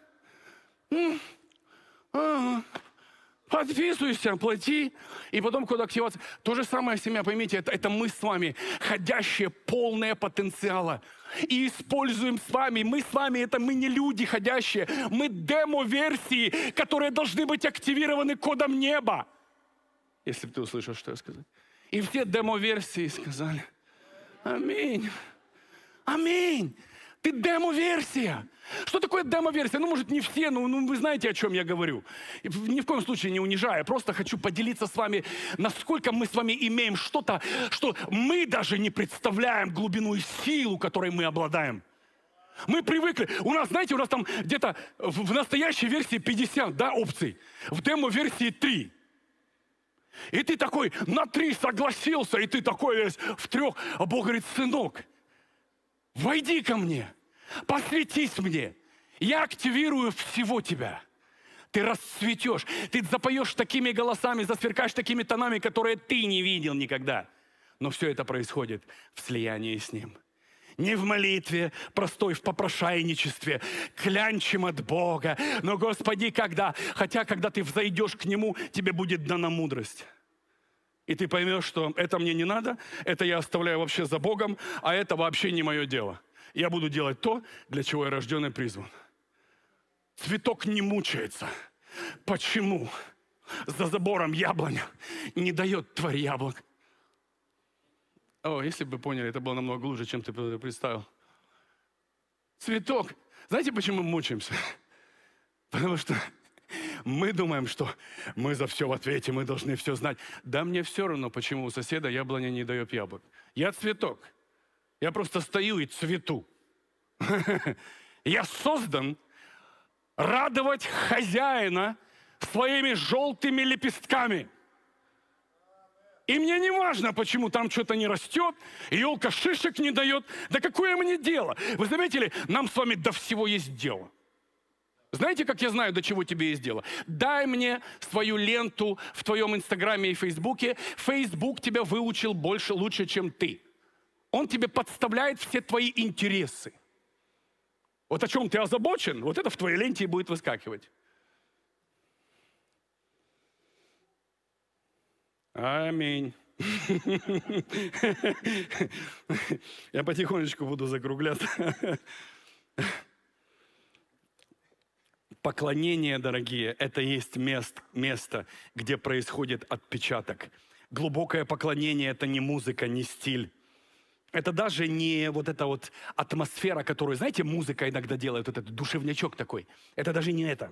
Подписывайся, плати, и потом код активации. То же самое, семья, поймите, это мы с вами, ходящие, полные потенциала. И используем с вами, мы с вами, мы не люди ходящие, мы демо-версии, которые должны быть активированы кодом неба. Если бы ты услышал, что я сказал. И все демо-версии сказали, аминь, аминь. Ты демо-версия. Что такое демо-версия? Ну, может, не все, но вы знаете, о чем я говорю. Ни в коем случае не унижая. Просто хочу поделиться с вами, насколько мы с вами имеем что-то, что мы даже не представляем глубину и силу, которой мы обладаем. Мы привыкли. У нас, знаете, у нас там где-то в настоящей версии 50, да, опций. В демо-версии 3. И ты такой на 3 согласился, и ты такой весь в 3. А Бог говорит, сынок, войди ко мне, посвятись мне. Я активирую всего тебя. Ты расцветешь, ты запоешь такими голосами, засверкаешь такими тонами, которые ты не видел никогда. Но все это происходит в слиянии с Ним. Не в молитве, простой в попрошайничестве, клянчим от Бога. Но, Господи, когда? Хотя, когда ты взойдешь к Нему, тебе будет дана мудрость. И ты поймешь, что это мне не надо, это я оставляю вообще за Богом, а это вообще не мое дело. Я буду делать то, для чего я рожден и призван. Цветок не мучается. Почему? За забором яблоня не дает тварь яблок. О, если бы вы поняли, это было намного глубже, чем ты представил. Цветок. Знаете, почему мы мучаемся? Потому что мы думаем, что мы за все в ответе, мы должны все знать. Да мне все равно, почему у соседа яблоня не дает яблок. Я цветок. Я просто стою и цвету. Я создан радовать хозяина своими желтыми лепестками. И мне не важно, почему там что-то не растет, елка шишек не дает. Да какое мне дело? Вы заметили, нам с вами до всего есть дело. Знаете, как я знаю, до чего тебе есть дело? Дай мне свою ленту в твоем Инстаграме и Фейсбуке. Фейсбук тебя выучил лучше, чем ты. Он тебе подставляет все твои интересы. Вот о чем ты озабочен, вот это в твоей ленте и будет выскакивать. Аминь. Я потихонечку буду закругляться. Поклонение, дорогие, это есть место, где происходит отпечаток. Глубокое поклонение – это не музыка, не стиль. Это даже не вот эта вот атмосфера, которую, знаете, музыка иногда делает, вот этот душевнячок такой. Это даже не это.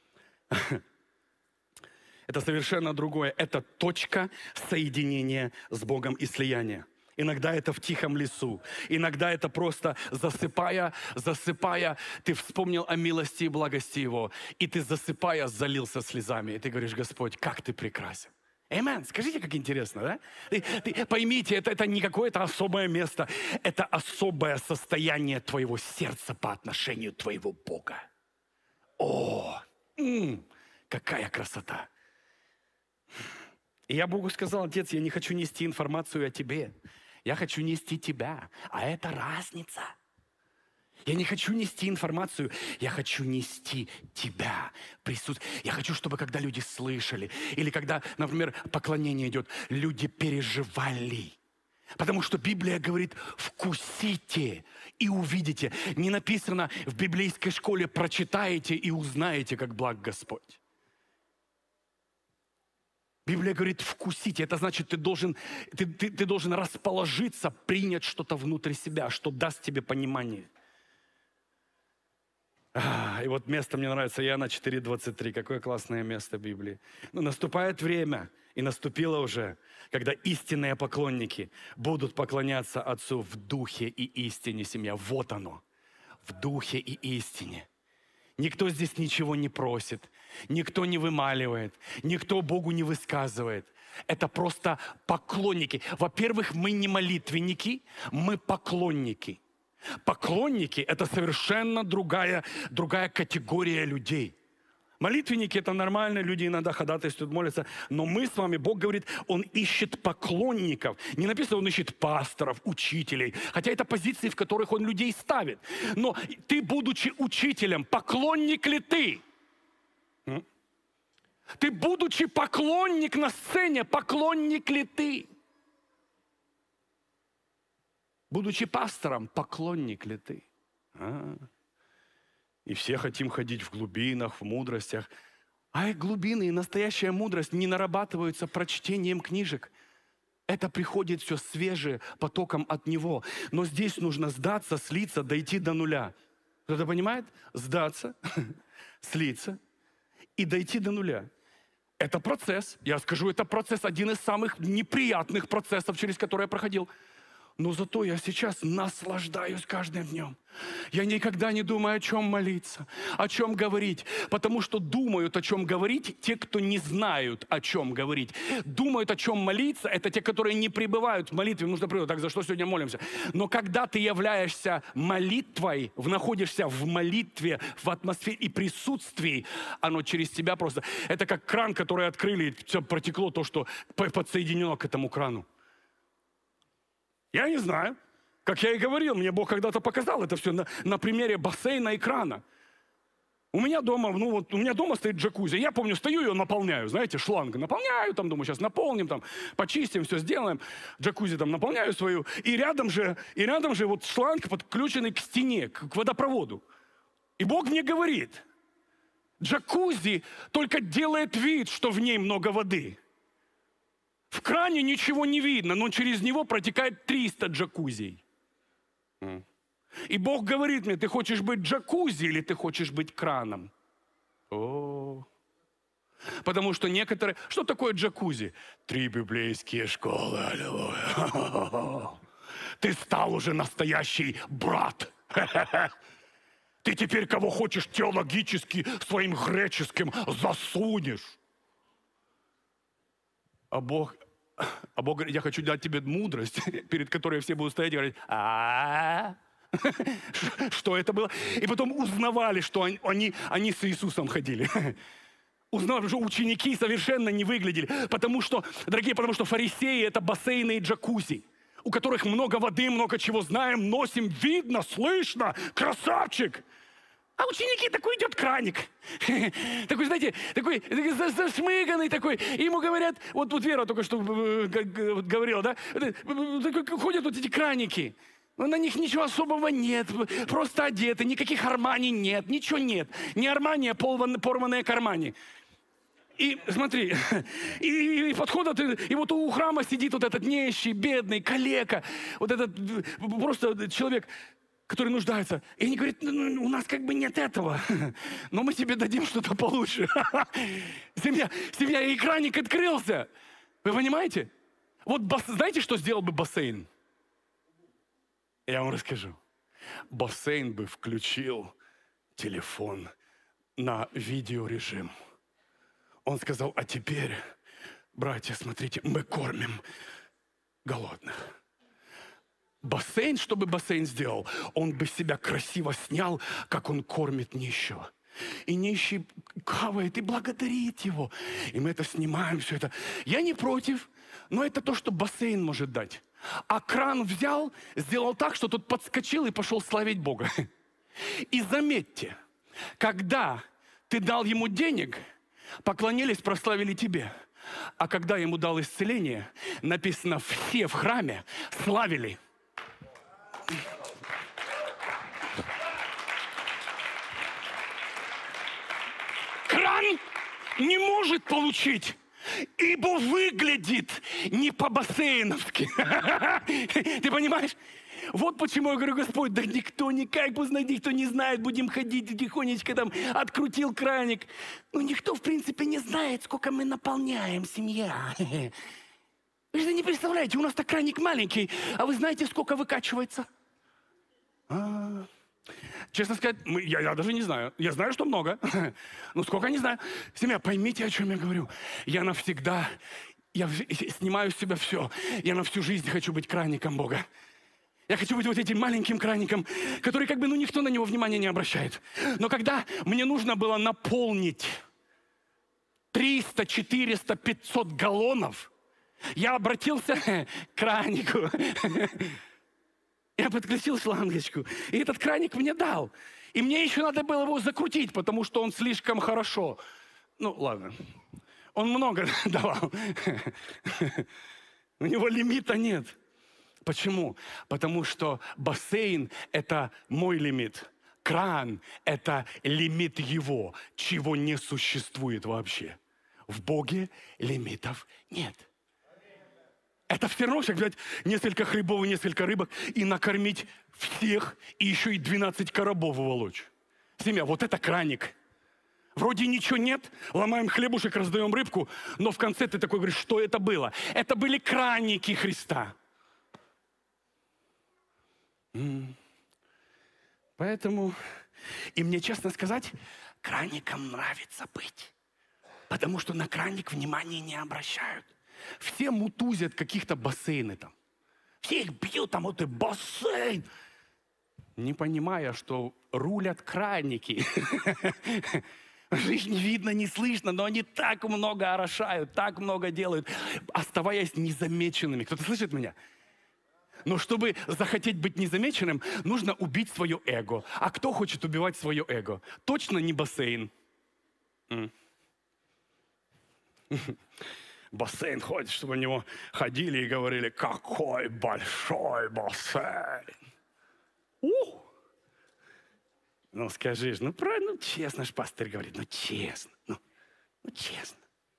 Это совершенно другое. Это точка соединения с Богом и слияния. Иногда это в тихом лесу. Иногда это просто засыпая, ты вспомнил о милости и благости Его. И ты, засыпая, залился слезами. И ты говоришь: Господь, как ты прекрасен. Амен. Скажите, как интересно, да? Поймите, это не какое-то особое место. Это особое состояние твоего сердца по отношению к твоего Бога. О, какая красота. И я Богу сказал: Отец, я не хочу нести информацию о тебе. Я хочу нести тебя. А это разница. Я не хочу нести информацию, я хочу нести тебя. Я хочу, чтобы когда люди слышали, или когда, например, поклонение идет, люди переживали. Потому что Библия говорит: вкусите и увидите. Не написано в библейской школе: прочитаете и узнаете, как благ Господь. Библия говорит: вкусите. Это значит, ты должен расположиться, принять что-то внутри себя, что даст тебе понимание. И вот место мне нравится, Иоанна 4:23. Какое классное место Библии. Но наступает время, и наступило уже, когда истинные поклонники будут поклоняться Отцу в духе и истине, семья. Вот оно, в духе и истине. Никто здесь ничего не просит, никто не вымаливает, никто Богу не высказывает. Это просто поклонники. Во-первых, мы не молитвенники, мы поклонники. Поклонники – это совершенно другая категория людей. Молитвенники – это нормальные люди, иногда ходатайствуют, молятся. Но мы с вами, Бог говорит, Он ищет поклонников. Не написано, Он ищет пасторов, учителей. Хотя это позиции, в которых Он людей ставит. Но ты, будучи учителем, поклонник ли ты? Ты, будучи поклонник на сцене, поклонник ли ты? Будучи пастором, поклонник ли ты? И все хотим ходить в глубинах, в мудростях. А и глубины, и настоящая мудрость не нарабатываются прочтением книжек. Это приходит все свежее, потоком от Него. Но здесь нужно сдаться, слиться, дойти до нуля. Кто-то понимает? Сдаться, слиться и дойти до нуля. Это процесс. Я скажу, это процесс, один из самых неприятных процессов, через который я проходил. Но зато я сейчас наслаждаюсь каждым днем. Я никогда не думаю, о чем молиться, о чем говорить. Потому что думают, о чем говорить те, кто не знают, о чем говорить. Думают, о чем молиться, это те, которые не пребывают в молитве. Нужно пребывать. Так, за что сегодня молимся? Но когда ты являешься молитвой, находишься в молитве, в атмосфере и присутствии, оно через тебя просто... Это как кран, который открыли, и все протекло то, что подсоединено к этому крану. Я не знаю. Как я и говорил, мне Бог когда-то показал это все на примере бассейна и крана. У меня дома стоит джакузи. Я помню, стою ее наполняю, знаете, шланг наполняю, там, думаю, сейчас наполним, там, почистим, все сделаем. Джакузи там наполняю свою. И рядом же вот шланг подключенный к стене, к водопроводу. И Бог мне говорит: джакузи только делает вид, что в ней много воды. В кране ничего не видно, но через него протекает 300 джакузей. И Бог говорит мне: ты хочешь быть джакузи или ты хочешь быть краном? Потому что некоторые... Что такое джакузи? 3 библейские школы. Аллилуйя. Ты стал уже настоящий брат. Ты теперь кого хочешь теологически своим греческим засунешь. А Бог говорит: я хочу дать тебе мудрость, перед которой все будут стоять и говорить: что это было? И потом узнавали, что они с Иисусом ходили. Узнавали, что ученики совершенно не выглядели. Потому что фарисеи — это бассейны и джакузи, у которых много воды, много чего знаем, носим, видно, слышно, красавчик. А ученики, такой идет краник. Такой, знаете, такой зашмыганный такой. И ему говорят, вот Вера только что говорила, да? Ходят вот эти краники. На них ничего особого нет, просто одеты, никаких Армани нет, ничего нет. Не Армани, а порванные кармани. И смотри, и подходят, и вот у храма сидит вот этот нищий, бедный, калека, вот этот просто человек, который нуждается. И они говорят, у нас как бы нет этого, но мы тебе дадим что-то получше. Семья, и краник открылся. Вы понимаете? Вот знаете, что сделал бы бассейн? Я вам расскажу. Бассейн бы включил телефон на видеорежим. Он сказал, а теперь, братья, смотрите, мы кормим голодных. Бассейн, что бы бассейн сделал? Он бы себя красиво снял, как он кормит нищего. И нищий кавает и благодарит его. И мы это снимаем, все это. Я не против, но это то, что бассейн может дать. А кран взял, сделал так, что тот подскочил и пошел славить Бога. И заметьте, когда ты дал ему денег, поклонились, прославили тебе. А когда ему дал исцеление, написано, все в храме славили. Кран не может получить, ибо выглядит не по-бассейновски. Ты понимаешь? Вот почему я говорю, Господь, да никто никак, пусть никто не знает, будем ходить тихонечко там, открутил краник. Ну, никто, в принципе, не знает, сколько мы наполняем, семья. Вы же не представляете, у нас-то краник маленький, а вы знаете, сколько выкачивается? Честно сказать, я даже не знаю. Я знаю, что много, но сколько не знаю. Семья, поймите, о чем я говорю. Я навсегда, я снимаю с себя все. Я на всю жизнь хочу быть краником Бога. Я хочу быть вот этим маленьким краником, который как бы, никто на него внимания не обращает. Но когда мне нужно было наполнить 300, 400, 500 галлонов, я обратился к кранику. Я подключил шлангочку, и этот краник мне дал. И мне еще надо было его закрутить, потому что он слишком хорошо. Ну, ладно. Он много давал. У него лимита нет. Почему? Потому что бассейн – это мой лимит. Кран – это лимит его, чего не существует вообще. В Боге лимитов нет. Это все равно, как взять несколько хлебов и несколько рыбок и накормить всех, и еще и 12 коробов уволочь. Семья, вот это краник. Вроде ничего нет, ломаем хлебушек, раздаем рыбку, но в конце ты такой говоришь, что это было? Это были краники Христа. Поэтому, и мне честно сказать, краникам нравится быть. Потому что на краник внимания не обращают. Все мутузят каких-то бассейны там. Все их бьют, там вот и бассейн. Не понимая, что рулят краники. Их не видно, не слышно, но они так много орошают, так много делают, оставаясь незамеченными. Кто-то слышит меня? Но чтобы захотеть быть незамеченным, нужно убить свое эго. А кто хочет убивать свое эго? Точно не бассейн. Бассейн ходит, чтобы у него ходили и говорили, какой большой бассейн. Ну скажи, правильно, честно ж пастырь говорит, честно, честно.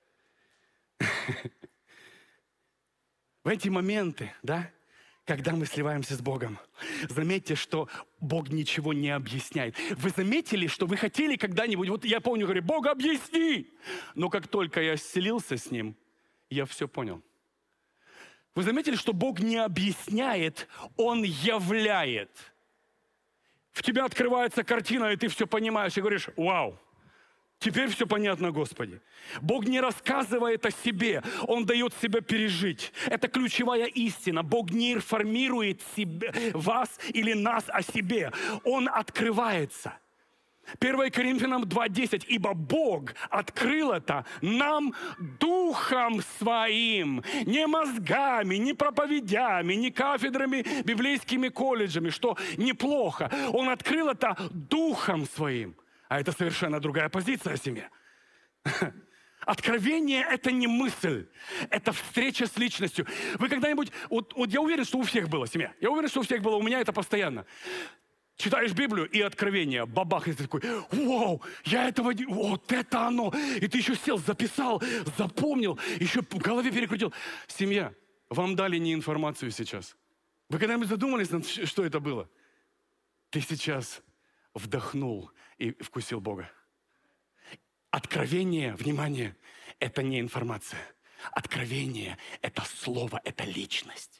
В эти моменты, да, когда мы сливаемся с Богом, заметьте, что Бог ничего не объясняет. Вы заметили, что вы хотели когда-нибудь, вот я помню, говорю, Бог, объясни! Но как только я исцелился с Ним, я все понял. Вы заметили, что Бог не объясняет, Он являет. В тебя открывается картина, и ты все понимаешь, и говоришь, вау, теперь все понятно, Господи. Бог не рассказывает о себе, Он дает себя пережить. Это ключевая истина. Бог не информирует вас или нас о себе. Он открывается. 1 Коринфянам 2:10. Ибо Бог открыл это нам Духом Своим, не мозгами, не проповедями, не кафедрами, библейскими колледжами, что неплохо. Он открыл это Духом Своим. А это совершенно другая позиция о семье. Откровение – это не мысль, это встреча с личностью. Вы когда-нибудь, вот я уверен, что у всех было семья. Я уверен, что у всех было, у меня это постоянно. Читаешь Библию и откровение, бабах, и ты такой, вау, вот это оно. И ты еще сел, записал, запомнил, еще в голове перекрутил. Семья, вам дали не информацию сейчас. Вы когда-нибудь задумались, что это было? Ты сейчас вдохнул и вкусил Бога. Откровение, внимание, это не информация. Откровение – это слово, это личность.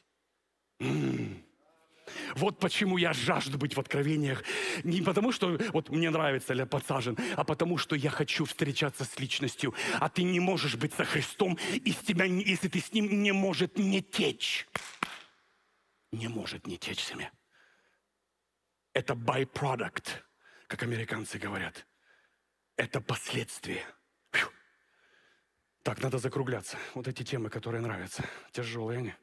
Вот почему я жажду быть в откровениях. Не потому, что вот мне нравится Ля Подсажен, а потому, что я хочу встречаться с личностью. А ты не можешь быть со Христом, из тебя, если ты с Ним, не может не течь. Не может не течь семья. Это byproduct, как американцы говорят. Это последствия. Фью. Так, надо закругляться. Вот эти темы, которые нравятся. Тяжелые они.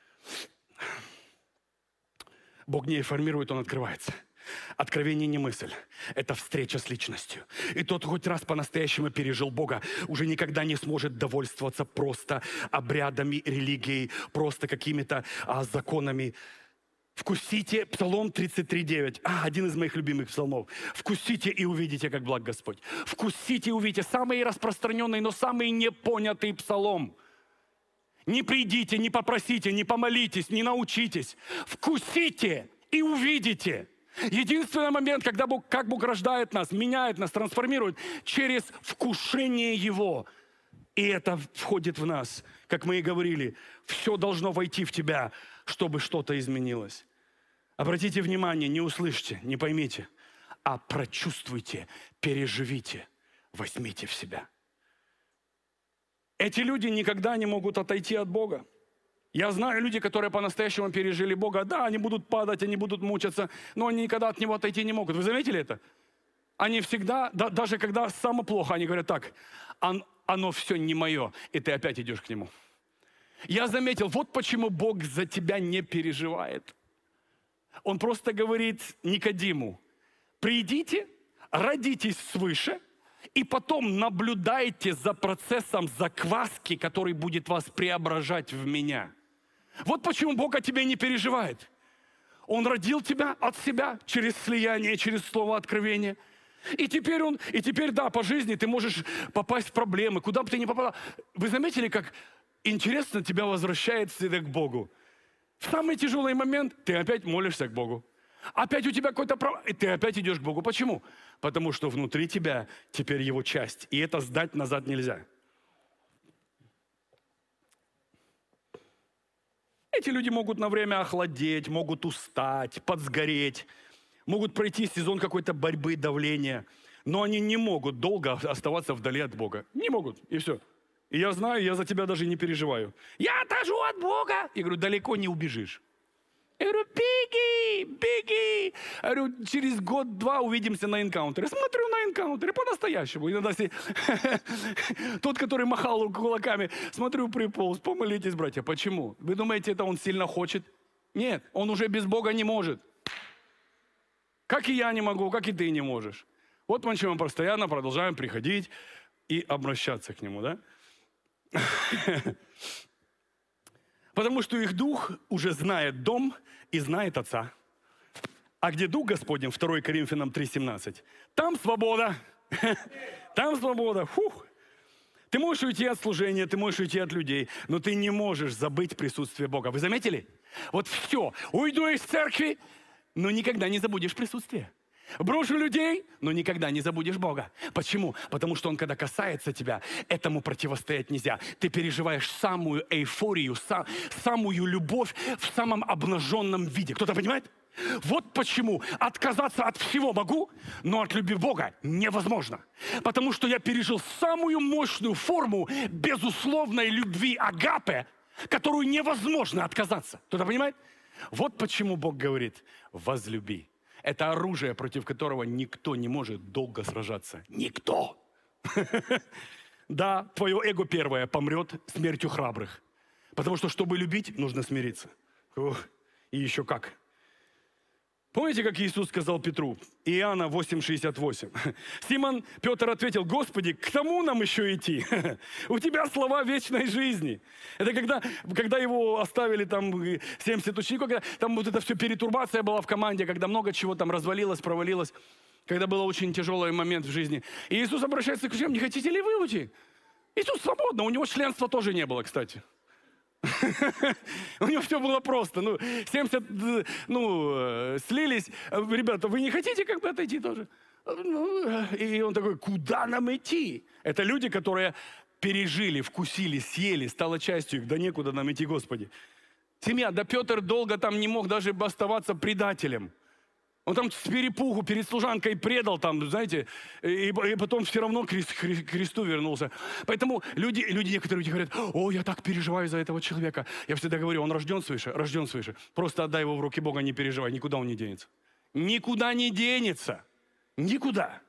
Бог не формирует, Он открывается. Откровение не мысль. Это встреча с личностью. И тот, хоть раз по-настоящему пережил Бога, уже никогда не сможет довольствоваться просто обрядами, религией, просто какими-то законами. Вкусите, Псалом 33:9. Один из моих любимых псалмов. Вкусите и увидите, как благ Господь. Вкусите и увидите. Самый распространенный, но самый непонятый псалом. Не придите, не попросите, не помолитесь, не научитесь. Вкусите и увидите. Единственный момент, когда Бог, как Бог рождает нас, меняет нас, трансформирует, через вкушение Его. И это входит в нас. Как мы и говорили, все должно войти в тебя, чтобы что-то изменилось. Обратите внимание, не услышьте, не поймите, а прочувствуйте, переживите, возьмите в себя. Эти люди никогда не могут отойти от Бога. Я знаю люди, которые по-настоящему пережили Бога. Да, они будут падать, они будут мучаться, но они никогда от Него отойти не могут. Вы заметили это? Они всегда, даже когда самое плохо, они говорят так, оно все не мое, и ты опять идешь к Нему. Я заметил, вот почему Бог за тебя не переживает. Он просто говорит Никодиму, придите, родитесь свыше, и потом наблюдайте за процессом закваски, который будет вас преображать в меня. Вот почему Бог о тебе не переживает. Он родил тебя от себя через слияние, через слово откровения. И теперь, да, по жизни ты можешь попасть в проблемы, куда бы ты ни попал. Вы заметили, как интересно тебя возвращает всегда к Богу? В самый тяжелый момент ты опять молишься к Богу. Опять у тебя какой-то проблем, и ты опять идешь к Богу. Почему? Потому что внутри тебя теперь Его часть. И это сдать назад нельзя. Эти люди могут на время охладеть, могут устать, подсгореть. Могут пройти сезон какой-то борьбы, давления. Но они не могут долго оставаться вдали от Бога. Не могут, и все. И я знаю, я за тебя даже не переживаю. Я отхожу от Бога. Я говорю, далеко не убежишь. Я говорю, беги. Я говорю, через год-два увидимся на энкаунтере. Смотрю на энкаунтере по-настоящему. Иногда тот, который махал кулаками, смотрю, приполз. Помолитесь, братья. Почему? Вы думаете, это он сильно хочет? Нет, он уже без Бога не может. Как и я не могу, как и ты не можешь. Вот почему мы постоянно продолжаем приходить и обращаться к Нему, да? Потому что их дух уже знает дом и знает Отца. А где Дух Господень, 2 Коринфянам 3:17, там свобода. Там свобода. Фух. Ты можешь уйти от служения, ты можешь уйти от людей, но ты не можешь забыть присутствие Бога. Вы заметили? Вот все. Уйду из церкви, но никогда не забудешь присутствие. Брошу людей, но никогда не забудешь Бога. Почему? Потому что Он, когда касается тебя, этому противостоять нельзя. Ты переживаешь самую эйфорию, самую любовь в самом обнаженном виде. Кто-то понимает? Вот почему отказаться от всего могу, но от любви Бога невозможно. Потому что я пережил самую мощную форму безусловной любви агапе, которую невозможно отказаться. Кто-то понимает? Вот почему Бог говорит, возлюби. это оружие, против которого никто не может долго сражаться. Никто. Да, твое эго первое помрет смертью храбрых. Потому что, чтобы любить, нужно смириться. И еще как. Помните, как Иисус сказал Петру? Иоанна 8:68. Симон Петр ответил: Господи, к тому нам еще идти. У тебя слова вечной жизни. Это когда его оставили там 70 учеников, там вот это все перетурбация была в команде, когда много чего там развалилось, провалилось, когда был очень тяжелый момент в жизни. И Иисус обращается к ученикам: не хотите ли вы уйти? Иисус свободно, у него членства тоже не было, кстати. У него все было просто. 70, слились. Ребята, вы не хотите как бы отойти тоже? И он такой: куда нам идти? Это люди, которые пережили, вкусили, съели, стало частью их. Да некуда нам идти, Господи. Семья, да Петр долго там не мог даже оставаться предателем. Он там с перепугу перед служанкой предал, там, знаете, и потом все равно к Христу вернулся. Поэтому некоторые люди говорят: о, я так переживаю за этого человека. Я всегда говорю: он рожден свыше. Просто отдай его в руки Бога, не переживай, никуда он не денется. Никуда не денется. Никуда.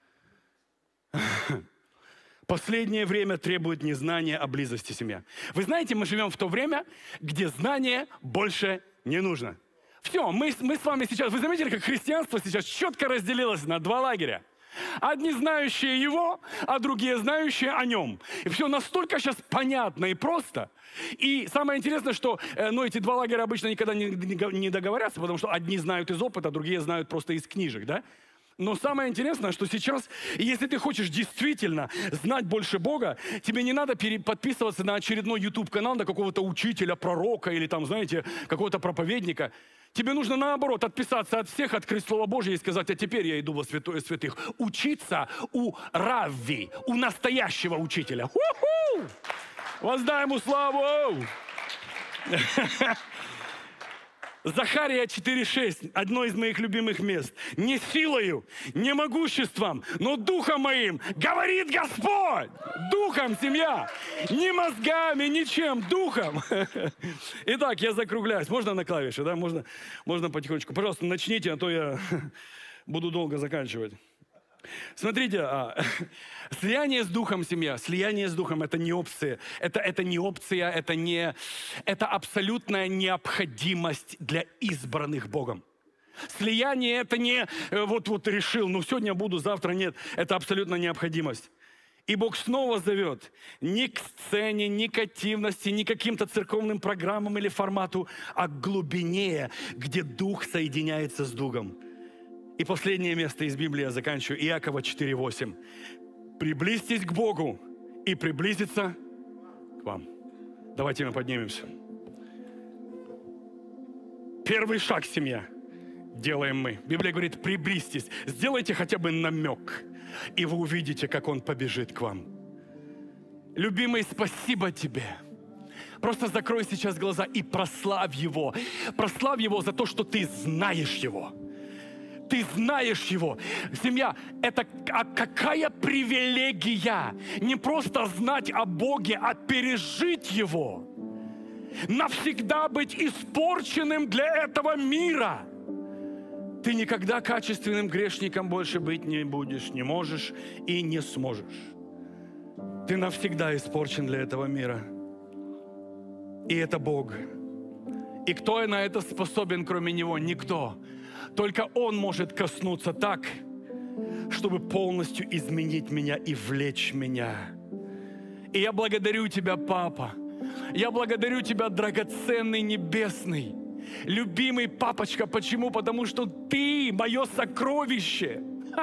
Последнее время требует незнания о близости семья. Вы знаете, мы живем в то время, где знание больше не нужно. Все, мы с вами сейчас, вы заметили, как христианство сейчас четко разделилось на два лагеря. Одни знающие его, а другие знающие о нем. И все настолько сейчас понятно и просто. И самое интересное, что эти два лагеря обычно никогда не договорятся, потому что одни знают из опыта, другие знают просто из книжек, да? Но самое интересное, что сейчас, если ты хочешь действительно знать больше Бога, тебе не надо подписываться на очередной YouTube-канал, на какого-то учителя, пророка или там, знаете, какого-то проповедника. Тебе нужно, наоборот, отписаться от всех, открыть Слово Божье и сказать: а теперь я иду во святое святых. Учиться у равви, у настоящего учителя. У-ху! Воздай ему славу! Захария 4:6, одно из моих любимых мест. Не силою, не могуществом, но духом моим, говорит Господь. Духом, семья. Не мозгами, ничем, духом. Итак, я закругляюсь. Можно на клавиши, да? Можно потихонечку. Пожалуйста, начните, а то я буду долго заканчивать. Смотрите, слияние с Духом, семья, слияние с Духом — это не опция. Это не опция, это абсолютная необходимость для избранных Богом. Слияние — это не вот решил, сегодня буду, завтра нет. Это абсолютная необходимость. И Бог снова зовет не к сцене, не к активности, не к каким-то церковным программам или формату, а к глубине, где Дух соединяется с Духом. И последнее место из Библии я заканчиваю. Иакова 4:8. Приблизьтесь к Богу и приблизиться к вам. Давайте мы поднимемся. Первый шаг, семья, делаем мы. Библия говорит: приблизьтесь. Сделайте хотя бы намек, и вы увидите, как Он побежит к вам. Любимый, спасибо тебе. Просто закрой сейчас глаза и прославь Его. Прославь Его за то, что ты знаешь Его. Ты знаешь Его. Семья, это какая привилегия не просто знать о Боге, а пережить Его. Навсегда быть испорченным для этого мира. Ты никогда качественным грешником больше быть не будешь, не можешь и не сможешь. Ты навсегда испорчен для этого мира. И это Бог. И кто на это способен, кроме Него? Никто. Только Он может коснуться так, чтобы полностью изменить меня и влечь меня. И я благодарю Тебя, Папа. Я благодарю Тебя, драгоценный небесный, любимый папочка. Почему? Потому что Ты мое сокровище.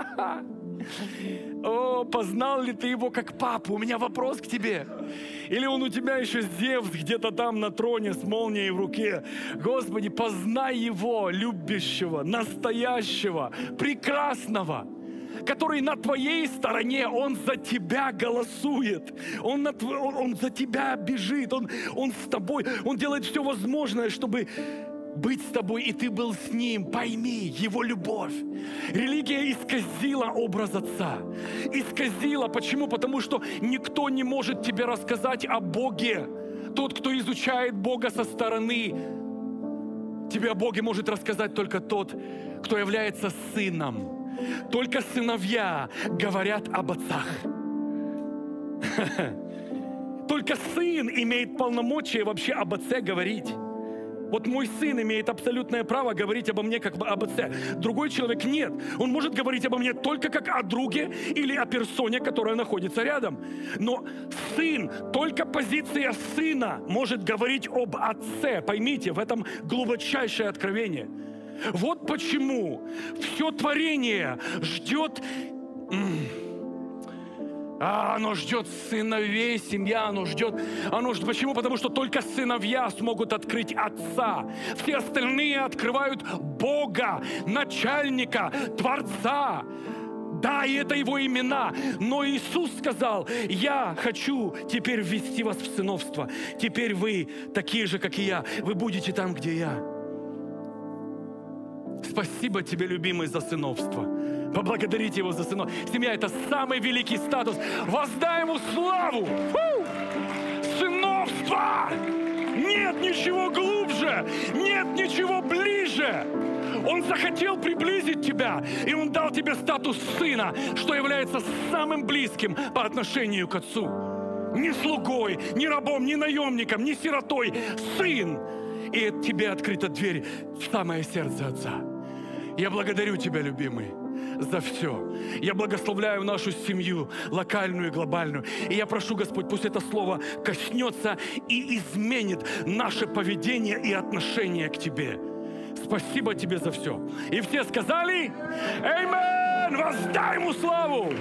О, познал ли ты Его как папу? У меня вопрос к тебе. Или он у тебя еще Зевс где-то там на троне с молнией в руке? Господи, познай Его, любящего, настоящего, прекрасного, который на твоей стороне. Он за тебя голосует. Он за тебя бежит. Он с тобой. Он делает все возможное, чтобы быть с тобой, и ты был с Ним. Пойми Его любовь. Религия исказила образ Отца. Исказила. Почему? Потому что никто не может тебе рассказать о Боге. Тот, кто изучает Бога со стороны, тебе о Боге может рассказать только тот, кто является сыном. Только сыновья говорят об отцах. Только сын имеет полномочия вообще об отце говорить. Вот мой сын имеет абсолютное право говорить обо мне как бы об отце. Другой человек нет. Он может говорить обо мне только как о друге или о персоне, которая находится рядом. Но сын, только позиция сына может говорить об отце. Поймите, в этом глубочайшее откровение. Вот почему все творение ждет... оно ждет сыновей, семья, оно ждет. Почему? Потому что только сыновья смогут открыть Отца. Все остальные открывают Бога, начальника, Творца. Да, и это Его имена. Но Иисус сказал: я хочу теперь ввести вас в сыновство. Теперь вы такие же, как и я. Вы будете там, где я. Спасибо тебе, любимый, за сыновство. Поблагодарите Его за сынов. Семья — это самый великий статус. Воздай Ему славу! Сыновство! Нет ничего глубже! Нет ничего ближе! Он захотел приблизить тебя, и Он дал тебе статус сына, что является самым близким по отношению к Отцу. Не слугой, не рабом, не наемником, не сиротой. Сын! И тебе открыта дверь в самое сердце Отца. Я благодарю тебя, любимый, за все. Я благословляю нашу семью, локальную и глобальную. И я прошу, Господь, пусть это слово коснется и изменит наше поведение и отношение к Тебе. Спасибо Тебе за все. И все сказали: Аминь! Воздай Ему славу!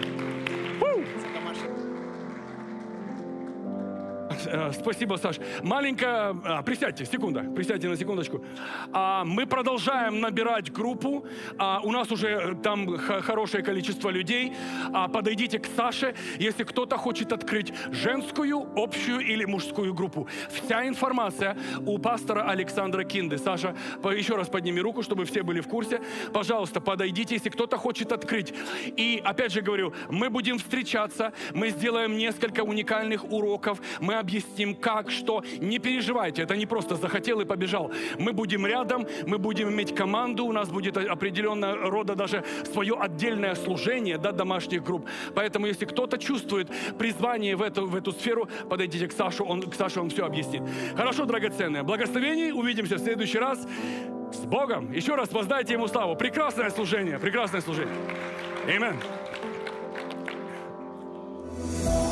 Спасибо, Саш. Присядьте, присядьте на секундочку. Мы продолжаем набирать группу. У нас уже там хорошее количество людей. Подойдите к Саше, если кто-то хочет открыть женскую, общую или мужскую группу. Вся информация у пастора Александра Кинды. Саша, еще раз подними руку, чтобы все были в курсе. Пожалуйста, подойдите, если кто-то хочет открыть. И опять же говорю, мы будем встречаться, мы сделаем несколько уникальных уроков, мы объясним, как, что. Не переживайте, это не просто захотел и побежал. Мы будем рядом, мы будем иметь команду, у нас будет определенного рода даже свое отдельное служение, да, домашних групп. Поэтому, если кто-то чувствует призвание в эту сферу, подойдите к Саше, он все объяснит. Хорошо, драгоценные. Благословений, увидимся в следующий раз. С Богом. Еще раз воздайте Ему славу. Прекрасное служение, прекрасное служение. Аминь.